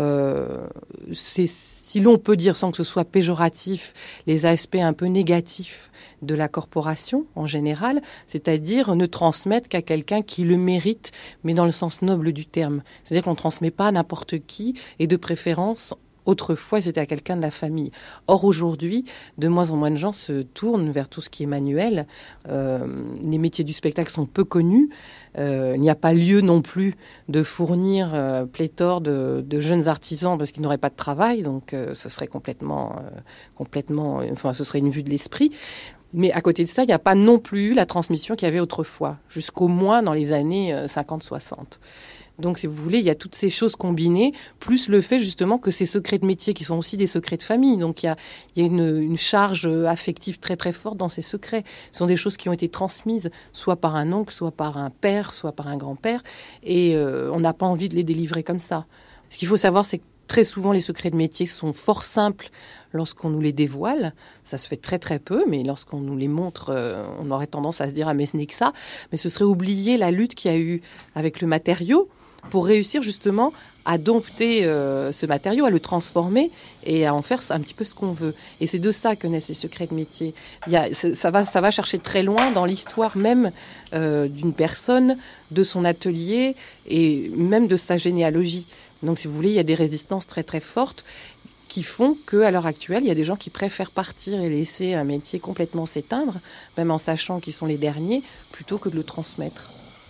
Si l'on peut dire, sans que ce soit péjoratif, les aspects un peu négatifs de la corporation en général, c'est-à-dire ne transmettre qu'à quelqu'un qui le mérite, mais dans le sens noble du terme. C'est-à-dire qu'on ne transmet pas à n'importe qui, et de préférence, autrefois, c'était à quelqu'un de la famille. Or, aujourd'hui, de moins en moins de gens se tournent vers tout ce qui est manuel. Les métiers du spectacle sont peu connus. Il n'y a pas lieu non plus de fournir pléthore de jeunes artisans parce qu'ils n'auraient pas de travail. Donc, ce serait complètement, ce serait une vue de l'esprit. Mais à côté de ça, il n'y a pas non plus la transmission qu'il y avait autrefois, jusqu'au moins dans les années 50-60. Donc, si vous voulez, il y a toutes ces choses combinées, plus le fait justement que ces secrets de métier qui sont aussi des secrets de famille. Donc, il y a une charge affective très très forte dans ces secrets. Ce sont des choses qui ont été transmises, soit par un oncle, soit par un père, soit par un grand-père. Et on n'a pas envie de les délivrer comme ça. Ce qu'il faut savoir, c'est que très souvent, les secrets de métier sont fort simples lorsqu'on nous les dévoile. Ça se fait très très peu, mais lorsqu'on nous les montre, on aurait tendance à se dire « ah mais ce n'est que ça ». Mais ce serait oublier la lutte qu'il y a eu avec le matériau pour réussir justement à dompter ce matériau, à le transformer et à en faire un petit peu ce qu'on veut. Et c'est de ça que naissent les secrets de métier. Ça va chercher très loin dans l'histoire même d'une personne, de son atelier et même de sa généalogie. Donc, si vous voulez, il y a des résistances très, très fortes qui font qu'à l'heure actuelle, il y a des gens qui préfèrent partir et laisser un métier complètement s'éteindre, même en sachant qu'ils sont les derniers, plutôt que de le transmettre.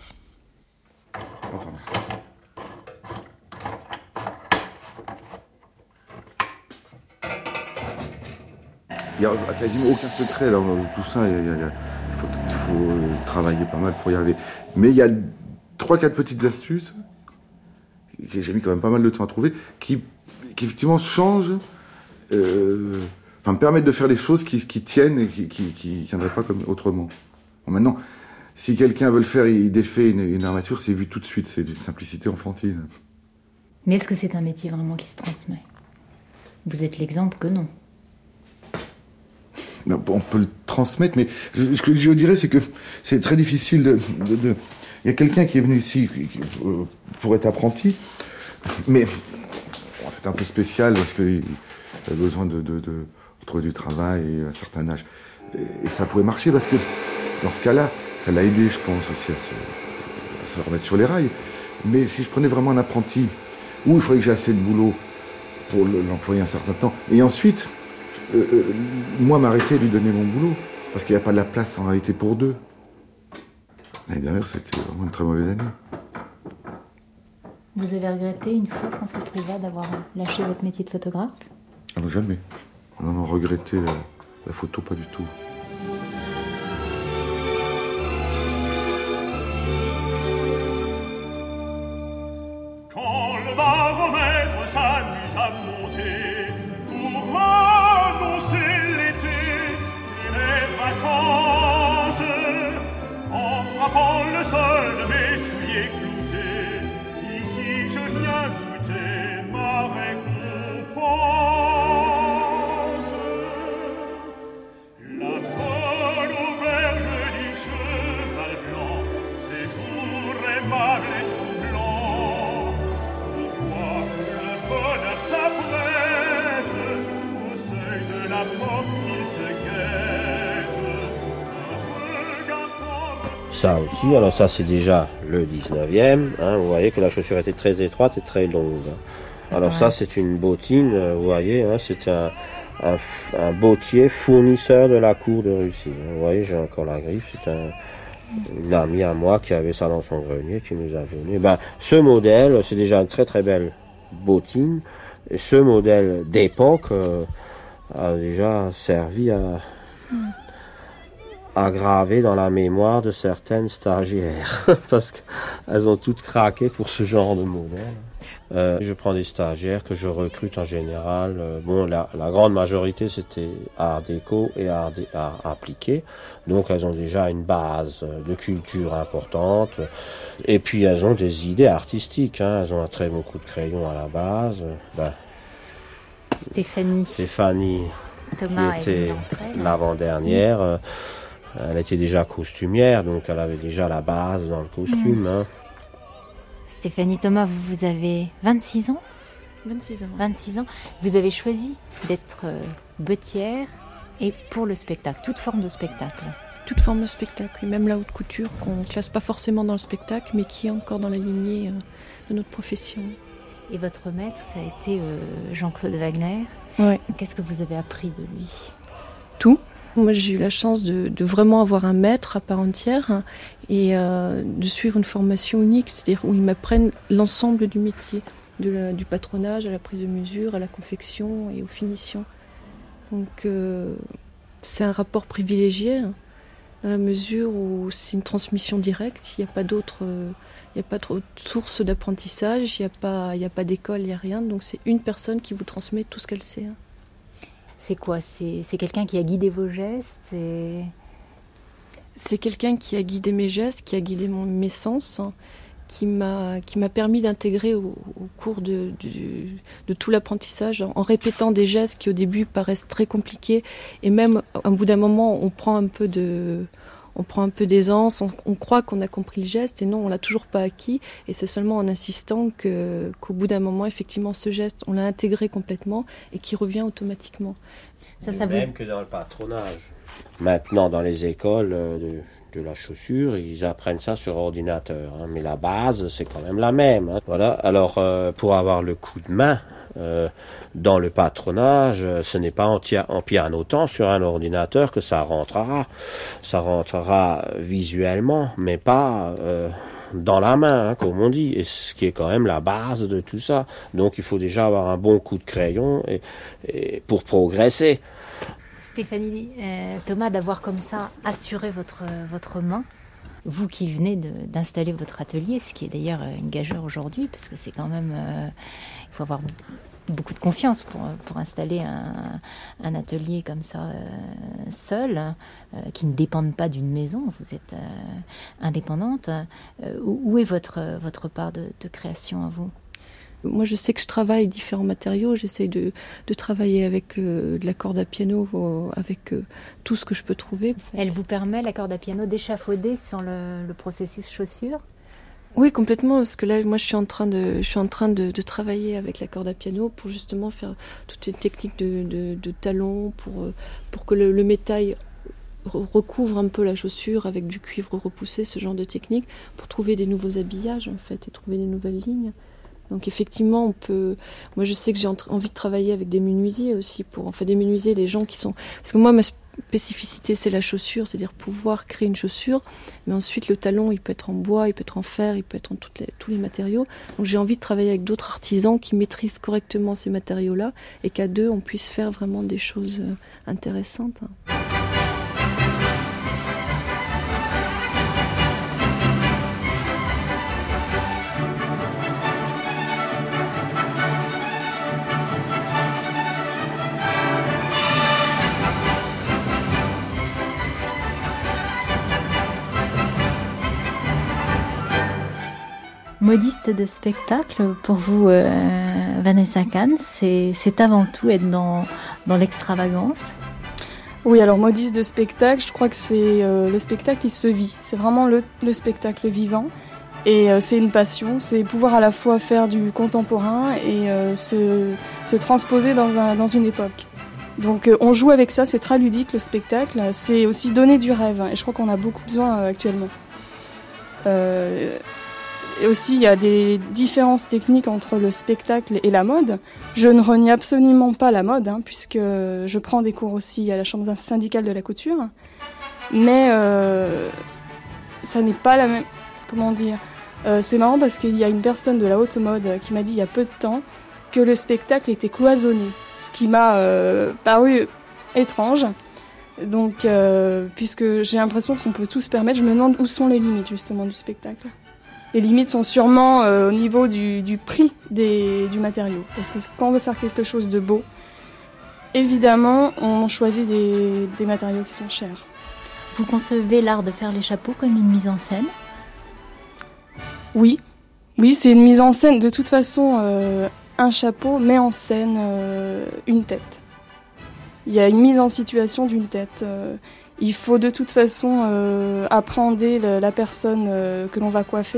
Il n'y a quasiment aucun secret là, tout ça. Il faut travailler pas mal pour y arriver. Mais il y a 3-4 petites astuces que j'ai mis quand même pas mal de temps à trouver, qui effectivement changent, me permettent de faire des choses qui tiennent et qui viendraient pas comme autrement. Bon, maintenant, si quelqu'un veut le faire, il défait une armature, c'est vu tout de suite, c'est d'une simplicité enfantine. Mais est-ce que c'est un métier vraiment qui se transmet ? Vous êtes l'exemple que non. On peut le transmettre, mais ce que je dirais, c'est que c'est très difficile il y a quelqu'un qui est venu ici pour être apprenti, mais c'est un peu spécial parce qu'il a besoin de trouver du travail à un certain âge. Et ça pouvait marcher parce que dans ce cas-là, ça l'a aidé, je pense, aussi à se remettre sur les rails. Mais si je prenais vraiment un apprenti, où il faudrait que j'ai assez de boulot pour l'employer un certain temps, et ensuite, moi m'arrêter et lui donner mon boulot, parce qu'il n'y a pas de la place en réalité pour deux. L'année dernière, c'était vraiment une très mauvaise année. Vous avez regretté une fois, François Privat, d'avoir lâché votre métier de photographe ? Ah non, jamais. Non, regretter la photo, pas du tout. Quand le baromètre s'amuse à monter pour annoncer l'été et les vacances, en frappant le sol de mes souliers cloutés, ici je viens goûter ma récompense. La bonne auberge du cheval blanc, séjour aimable et troublant, pour toi le bonheur s'apprête, au seuil de la porte il te guette, un regard tendre. Ça aussi, alors ça c'est déjà le 19e, vous voyez que la chaussure était très étroite et très longue. Alors ça c'est une bottine, vous voyez, c'est un bottier fournisseur de la cour de Russie. Vous voyez, j'ai encore la griffe, c'est une amie à moi qui avait ça dans son grenier, qui nous a donné. Ce modèle, c'est déjà une très très belle bottine, et ce modèle d'époque a déjà servi à graver dans la mémoire de certaines stagiaires, parce qu'elles ont toutes craqué pour ce genre de modèle. Je prends des stagiaires que je recrute en général. La grande majorité c'était art déco et art appliqué. Donc elles ont déjà une base de culture importante. Et puis elles ont des idées artistiques. Elles ont un très bon coup de crayon à la base. Stéphanie Thomas qui était l'avant-dernière. Elle était déjà costumière, donc elle avait déjà la base dans le costume. Stéphanie Thomas, vous avez 26 ans ? 26 ans. Vous avez choisi d'être bottière et pour le spectacle, toute forme de spectacle. Toute forme de spectacle, et même la haute couture qu'on ne classe pas forcément dans le spectacle, mais qui est encore dans la lignée de notre profession. Et votre maître, ça a été Jean-Claude Wagner. Ouais. Qu'est-ce que vous avez appris de lui ? Tout. Moi, j'ai eu la chance de vraiment avoir un maître à part entière et de suivre une formation unique, c'est-à-dire où ils m'apprennent l'ensemble du métier, du patronage à la prise de mesure, à la confection et aux finitions. Donc, c'est un rapport privilégié dans la mesure où c'est une transmission directe. Il n'y a pas d'autre source d'apprentissage, il n'y a pas d'école, il n'y a rien. Donc, c'est une personne qui vous transmet tout ce qu'elle sait. C'est quoi ? C'est quelqu'un qui a guidé vos gestes C'est quelqu'un qui a guidé mes gestes, qui a guidé mes sens, qui m'a permis d'intégrer au cours de tout l'apprentissage, en répétant des gestes qui au début paraissent très compliqués, et même au bout d'un moment on prend un peu d'aisance, on croit qu'on a compris le geste, et non, on l'a toujours pas acquis, et c'est seulement en insistant qu'au bout d'un moment, effectivement, ce geste, on l'a intégré complètement, et qui revient automatiquement. Même que dans le patronage. Maintenant, dans les écoles de la chaussure, ils apprennent ça sur ordinateur, mais la base, c'est quand même la même. Voilà. Alors, pour avoir le coup de main dans le patronage, ce n'est pas en pianotant sur un ordinateur que ça rentrera. Ça rentrera visuellement, mais pas dans la main, comme on dit, et ce qui est quand même la base de tout ça. Donc il faut déjà avoir un bon coup de crayon et pour progresser. Stéphanie Thomas, d'avoir comme ça assuré votre main, Vous qui venez d'installer votre atelier, ce qui est d'ailleurs une gageure aujourd'hui, parce que c'est quand même... il faut avoir beaucoup de confiance pour installer un atelier comme ça seul, qui ne dépend pas d'une maison. Vous êtes indépendante. Où est votre part de création à vous ? Moi, je sais que je travaille avec différents matériaux. J'essaye de travailler avec de la corde à piano, avec tout ce que je peux trouver. Elle vous permet, la corde à piano, d'échafauder sur le processus chaussure ? Oui, complètement, parce que là, moi, je suis en train de travailler avec la corde à piano pour justement faire toute une technique de talon, pour que le métal recouvre un peu la chaussure avec du cuivre repoussé, ce genre de technique, pour trouver des nouveaux habillages, en fait, et trouver des nouvelles lignes. Donc effectivement, moi, je sais que j'ai envie de travailler avec des menuisiers aussi, des menuisiers, des gens qui sont... Parce que moi, ma spécificité, c'est la chaussure, c'est-à-dire pouvoir créer une chaussure, mais ensuite le talon, il peut être en bois, il peut être en fer, il peut être en tous les matériaux. Donc j'ai envie de travailler avec d'autres artisans qui maîtrisent correctement ces matériaux-là, et qu'à deux, on puisse faire vraiment des choses intéressantes. Modiste de spectacle, pour vous, Vanessa Kahn, c'est avant tout être dans l'extravagance. Oui, alors modiste de spectacle, je crois que c'est le spectacle, il se vit. C'est vraiment le spectacle vivant. Et c'est une passion, c'est pouvoir à la fois faire du contemporain et se transposer dans une époque. Donc on joue avec ça, c'est très ludique le spectacle. C'est aussi donner du rêve, et je crois qu'on a beaucoup besoin actuellement. Et aussi, il y a des différences techniques entre le spectacle et la mode. Je ne renie absolument pas la mode, puisque je prends des cours aussi à la Chambre syndicale de la couture. Mais ça n'est pas la même... Comment dire ? C'est marrant parce qu'il y a une personne de la haute mode qui m'a dit il y a peu de temps que le spectacle était cloisonné, ce qui m'a paru étrange. Donc, puisque j'ai l'impression qu'on peut tout se permettre, je me demande où sont les limites justement du spectacle. Les limites sont sûrement au niveau du prix du matériau. Parce que quand on veut faire quelque chose de beau, évidemment, on choisit des matériaux qui sont chers. Vous concevez l'art de faire les chapeaux comme une mise en scène ? Oui, c'est une mise en scène. De toute façon, un chapeau met en scène une tête. Il y a une mise en situation d'une tête. Il faut de toute façon appréhender la personne que l'on va coiffer.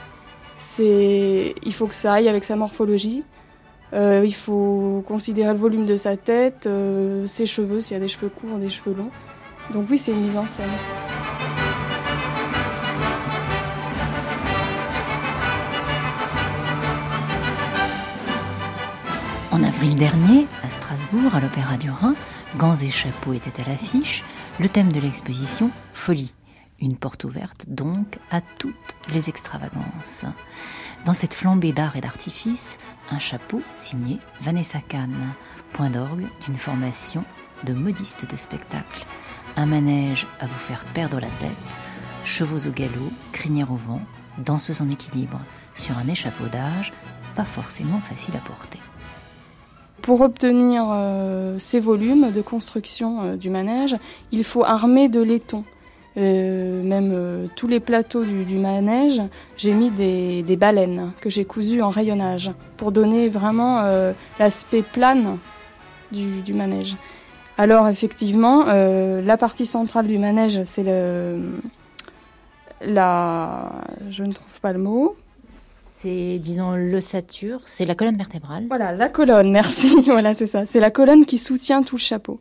Il faut que ça aille avec sa morphologie. Il faut considérer le volume de sa tête, ses cheveux, s'il y a des cheveux courts, des cheveux longs. Donc oui, c'est une mise en scène. En avril dernier, à Strasbourg, à l'Opéra du Rhin, Gants et chapeaux étaient à l'affiche. Le thème de l'exposition, folie. Une porte ouverte donc à toutes les extravagances. Dans cette flambée d'art et d'artifice, un chapeau signé Vanessa Kahn, point d'orgue d'une formation de modiste de spectacle. Un manège à vous faire perdre la tête, chevaux au galop, crinière au vent, danseuse en équilibre, sur un échafaudage pas forcément facile à porter. Pour obtenir ces volumes de construction du manège, il faut armer de laiton. Tous les plateaux du manège, j'ai mis des baleines que j'ai cousues en rayonnage pour donner vraiment l'aspect plane du manège. Alors effectivement, la partie centrale du manège, c'est je ne trouve pas le mot. C'est, disons, l'ossature, c'est la colonne vertébrale. Voilà, la colonne, merci. Voilà, c'est ça. C'est la colonne qui soutient tout le chapeau.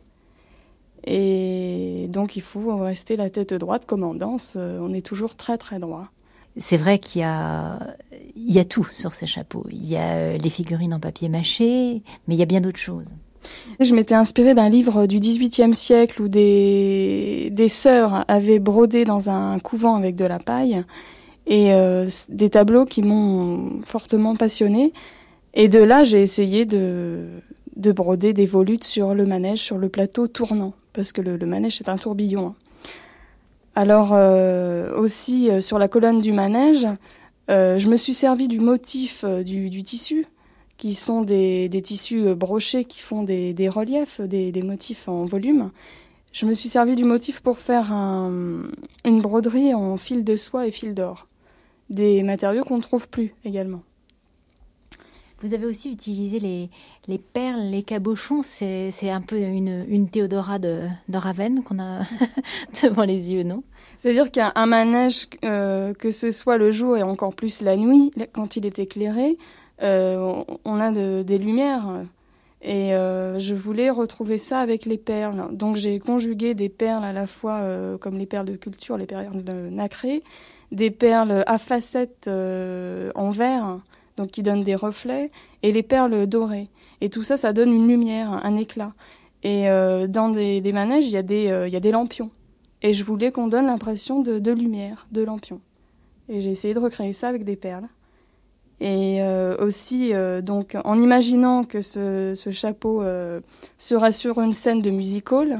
Et donc, il faut rester la tête droite comme en danse. On est toujours très, très droit. C'est vrai qu'il y a tout sur ces chapeaux. Il y a les figurines en papier mâché, mais il y a bien d'autres choses. Je m'étais inspirée d'un livre du XVIIIe siècle où des sœurs avaient brodé dans un couvent avec de la paille. Et des tableaux qui m'ont fortement passionnée. Et de là, j'ai essayé de broder des volutes sur le manège, sur le plateau tournant, parce que le manège, c'est un tourbillon. Alors aussi sur la colonne du manège, je me suis servi du motif du tissu, qui sont des tissus brochés qui font des reliefs, des motifs en volume. Je me suis servi du motif pour faire une broderie en fil de soie et fil d'or, des matériaux qu'on ne trouve plus également. Vous avez aussi utilisé les perles, les cabochons. C'est un peu une Théodora de Ravenne qu'on a devant les yeux, non? C'est-à-dire qu'un manège, que ce soit le jour et encore plus la nuit, quand il est éclairé, on a des lumières. Et je voulais retrouver ça avec les perles. Donc j'ai conjugué des perles à la fois comme les perles de culture, les perles nacrées, des perles à facettes en verre, donc qui donnent des reflets, et les perles dorées. Et tout ça, ça donne une lumière, un éclat. Et dans des manèges, il y a des lampions. Et je voulais qu'on donne l'impression de lumière, de lampions. Et j'ai essayé de recréer ça avec des perles. Et aussi, donc, en imaginant que ce chapeau sera sur une scène de music-hall,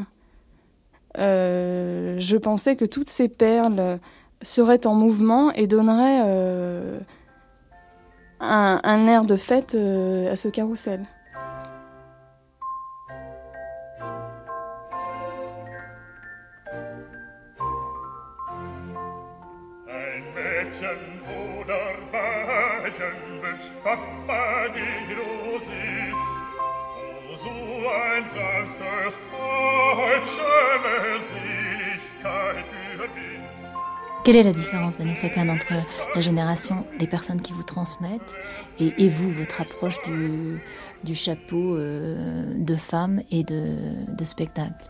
je pensais que toutes ces perles seraient en mouvement et donneraient un air de fête à ce carrousel. Quelle est la différence, Vanessa Kahn, entre la génération des personnes qui vous transmettent et vous, votre approche du chapeau de femme et de spectacle?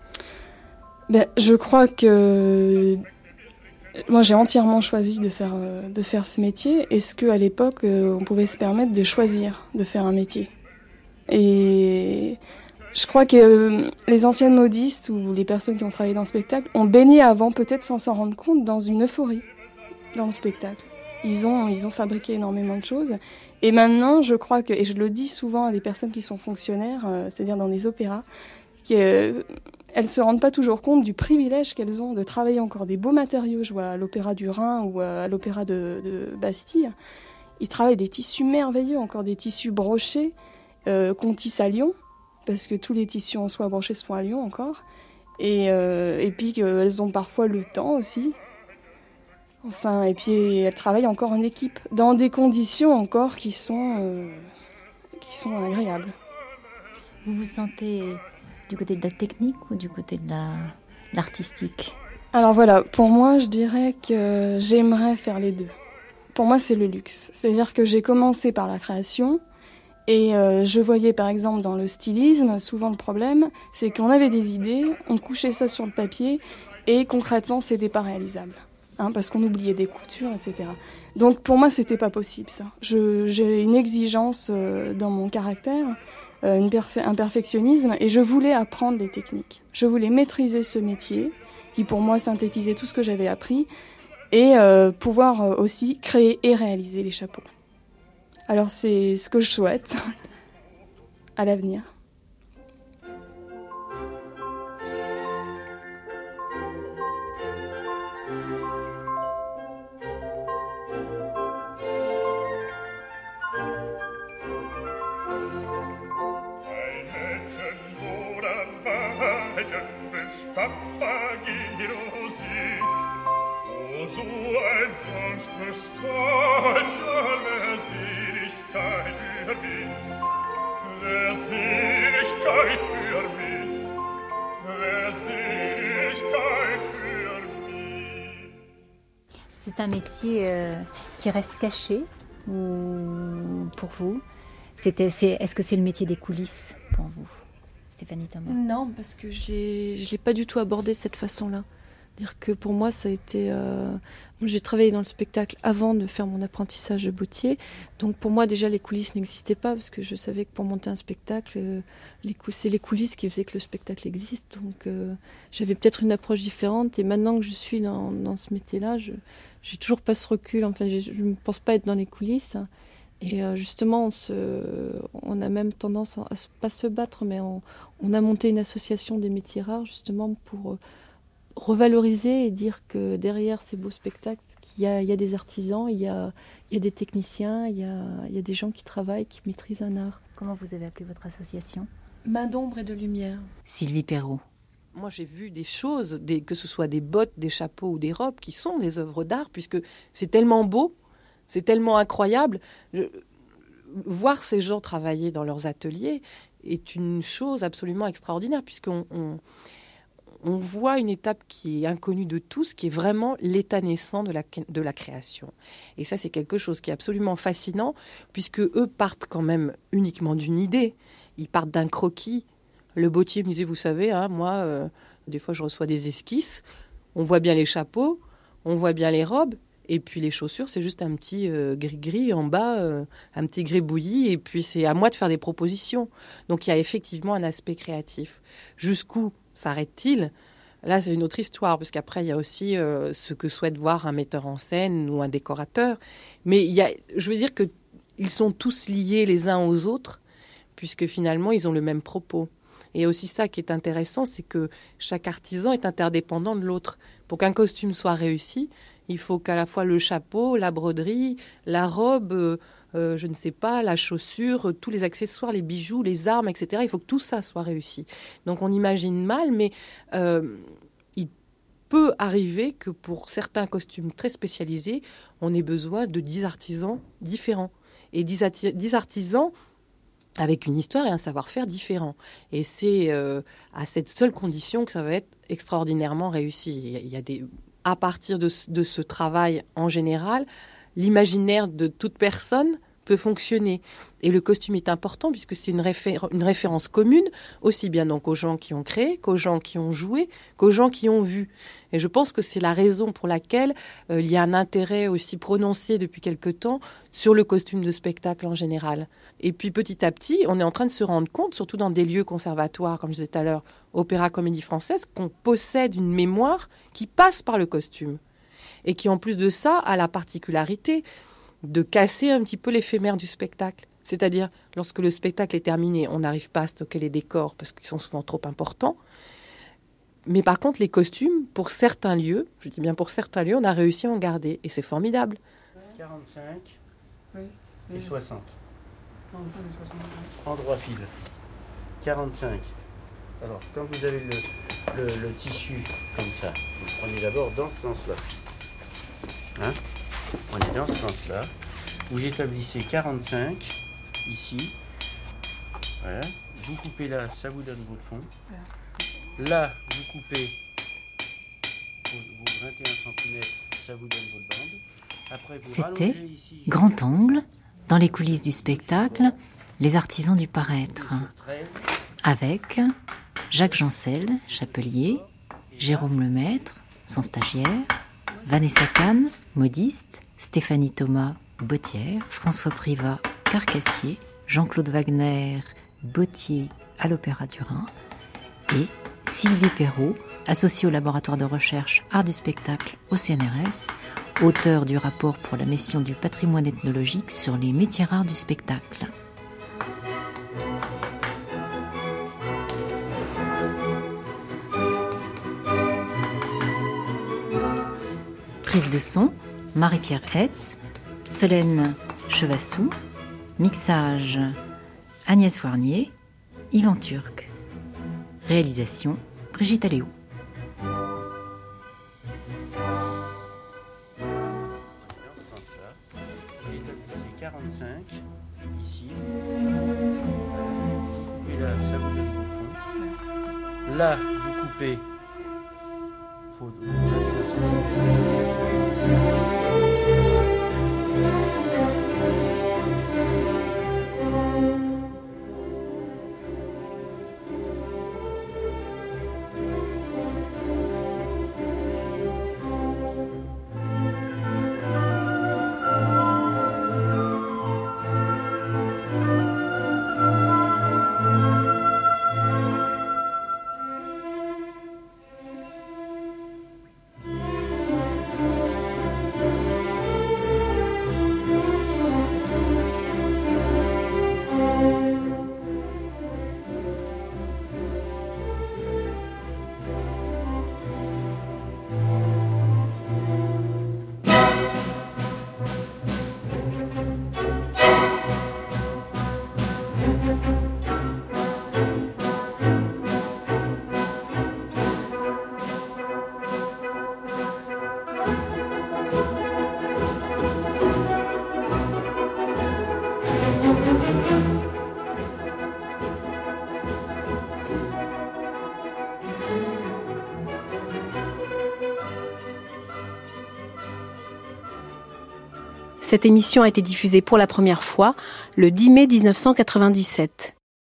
Je crois que moi j'ai entièrement choisi de faire ce métier. Est-ce qu'à l'époque on pouvait se permettre de choisir de faire un métier? Et je crois que les anciennes modistes ou les personnes qui ont travaillé dans le spectacle ont baigné avant, peut-être sans s'en rendre compte, dans une euphorie dans le spectacle. Ils ont fabriqué énormément de choses. Et maintenant, je crois que, et je le dis souvent à des personnes qui sont fonctionnaires, c'est-à-dire dans des opéras, qu'elles ne se rendent pas toujours compte du privilège qu'elles ont de travailler encore des beaux matériaux. Je vois à l'Opéra du Rhin ou à l'Opéra de Bastille. Ils travaillent des tissus merveilleux, encore des tissus brochés qu'on tisse à Lyon, parce que tous les tissus en soie brochés se font à Lyon encore. Et puis qu'elles ont parfois le temps aussi. Enfin, et puis elles travaillent encore en équipe, dans des conditions encore qui sont agréables. Vous vous sentez du côté de la technique ou du côté de l'artistique? Alors voilà, pour moi, je dirais que j'aimerais faire les deux. Pour moi, c'est le luxe. C'est-à-dire que j'ai commencé par la création. Et je voyais par exemple dans le stylisme, souvent le problème, c'est qu'on avait des idées, on couchait ça sur le papier et concrètement c'était pas réalisable, parce qu'on oubliait des coutures, etc. Donc pour moi c'était pas possible ça. J'ai une exigence dans mon caractère, un perfectionnisme, et je voulais apprendre les techniques. Je voulais maîtriser ce métier qui pour moi synthétisait tout ce que j'avais appris et pouvoir aussi créer et réaliser les chapeaux. Alors c'est ce que je souhaite à l'avenir. C'est un métier qui reste caché ou pour vous? Est-ce que c'est le métier des coulisses pour vous, Stéphanie Thomas? Non, parce que je l'ai pas du tout abordé de cette façon-là. Dire que pour moi, ça a été... j'ai travaillé dans le spectacle avant de faire mon apprentissage de bottier. Donc pour moi, déjà, les coulisses n'existaient pas parce que je savais que pour monter un spectacle, c'est les coulisses qui faisaient que le spectacle existe. Donc j'avais peut-être une approche différente. Et maintenant que je suis dans ce métier-là, j'ai toujours pas ce recul. Enfin, je ne pense pas être dans les coulisses. Et justement, on a même tendance pas se battre, mais on a monté une association des métiers rares justement pour revaloriser et dire que derrière ces beaux spectacles, il y a des artisans, il y a des techniciens, il y a des gens qui travaillent, qui maîtrisent un art. Comment vous avez appelé votre association ? Main d'ombre et de lumière. Sylvie Perrault. Moi, j'ai vu des choses, que ce soit des bottes, des chapeaux ou des robes, qui sont des œuvres d'art, puisque c'est tellement beau, c'est tellement incroyable. Voir ces gens travailler dans leurs ateliers est une chose absolument extraordinaire, puisqu'on voit une étape qui est inconnue de tous, qui est vraiment l'état naissant de la création. Et ça, c'est quelque chose qui est absolument fascinant, puisque eux partent quand même uniquement d'une idée. Ils partent d'un croquis. Le bottier me disait, vous savez, moi, des fois, je reçois des esquisses. On voit bien les chapeaux, on voit bien les robes. Et puis les chaussures, c'est juste un petit gris-gris en bas, un petit gribouillis. Et puis c'est à moi de faire des propositions. Donc il y a effectivement un aspect créatif. Jusqu'où s'arrête-t-il ? Là, c'est une autre histoire, parce qu'après, il y a aussi ce que souhaite voir un metteur en scène ou un décorateur. Mais je veux dire qu'ils sont tous liés les uns aux autres, puisque finalement, ils ont le même propos. Et aussi ça qui est intéressant, c'est que chaque artisan est interdépendant de l'autre. Pour qu'un costume soit réussi, il faut qu'à la fois le chapeau, la broderie, la robe, je ne sais pas, la chaussure, tous les accessoires, les bijoux, les armes, etc. Il faut que tout ça soit réussi. Donc on imagine mal, mais il peut arriver que pour certains costumes très spécialisés, on ait besoin de 10 artisans différents. Et 10 artisans avec une histoire et un savoir-faire différent. Et c'est à cette seule condition que ça va être extraordinairement réussi. Il y a à partir de ce travail en général, l'imaginaire de toute personne peut fonctionner. Et le costume est important puisque c'est une référence commune, aussi bien donc aux gens qui ont créé, qu'aux gens qui ont joué, qu'aux gens qui ont vu. Et je pense que c'est la raison pour laquelle il y a un intérêt aussi prononcé depuis quelque temps sur le costume de spectacle en général. Et puis petit à petit, on est en train de se rendre compte, surtout dans des lieux conservatoires, comme je disais tout à l'heure, Opéra Comédie Française, qu'on possède une mémoire qui passe par le costume. Et qui en plus de ça a la particularité de casser un petit peu l'éphémère du spectacle. C'est-à-dire, lorsque le spectacle est terminé, on n'arrive pas à stocker les décors parce qu'ils sont souvent trop importants. Mais par contre, les costumes, pour certains lieux, je dis bien pour certains lieux, on a réussi à en garder. Et c'est formidable. 45 oui. Et 60. 45 et 60. En droit fil. 45. Alors, quand vous avez le tissu comme ça, vous prenez d'abord dans ce sens-là. Hein ? On est dans ce sens-là. Vous établissez 45 ici. Voilà. Vous coupez là, ça vous donne votre fond. Là, vous coupez vos 21 cm, ça vous donne votre bande. Après, vous C'était Grand Angle, dans les coulisses du spectacle, les artisans du paraître. Avec Jacques Jancel, chapelier, Jérôme Lemaître, son stagiaire, Vanessa Kahn, modiste, Stéphanie Thomas, bottière, François Privat, carcassier, Jean-Claude Wagner, bottier à l'Opéra du Rhin, et Sylvie Perrault, associée au laboratoire de recherche Art du spectacle au CNRS, auteur du rapport pour la mission du patrimoine ethnologique sur les métiers rares du spectacle. Prise de son, Marie-Pierre Hetz, Solène Chevassou, mixage, Agnès Warnier, Yvan Turc. Réalisation, Brigitte Aléou. Vous établissez 45 ici. Et là, ça vous donne votre fond. Là, vous coupez. Faut 21 cm. Cette émission a été diffusée pour la première fois le 10 mai 1997.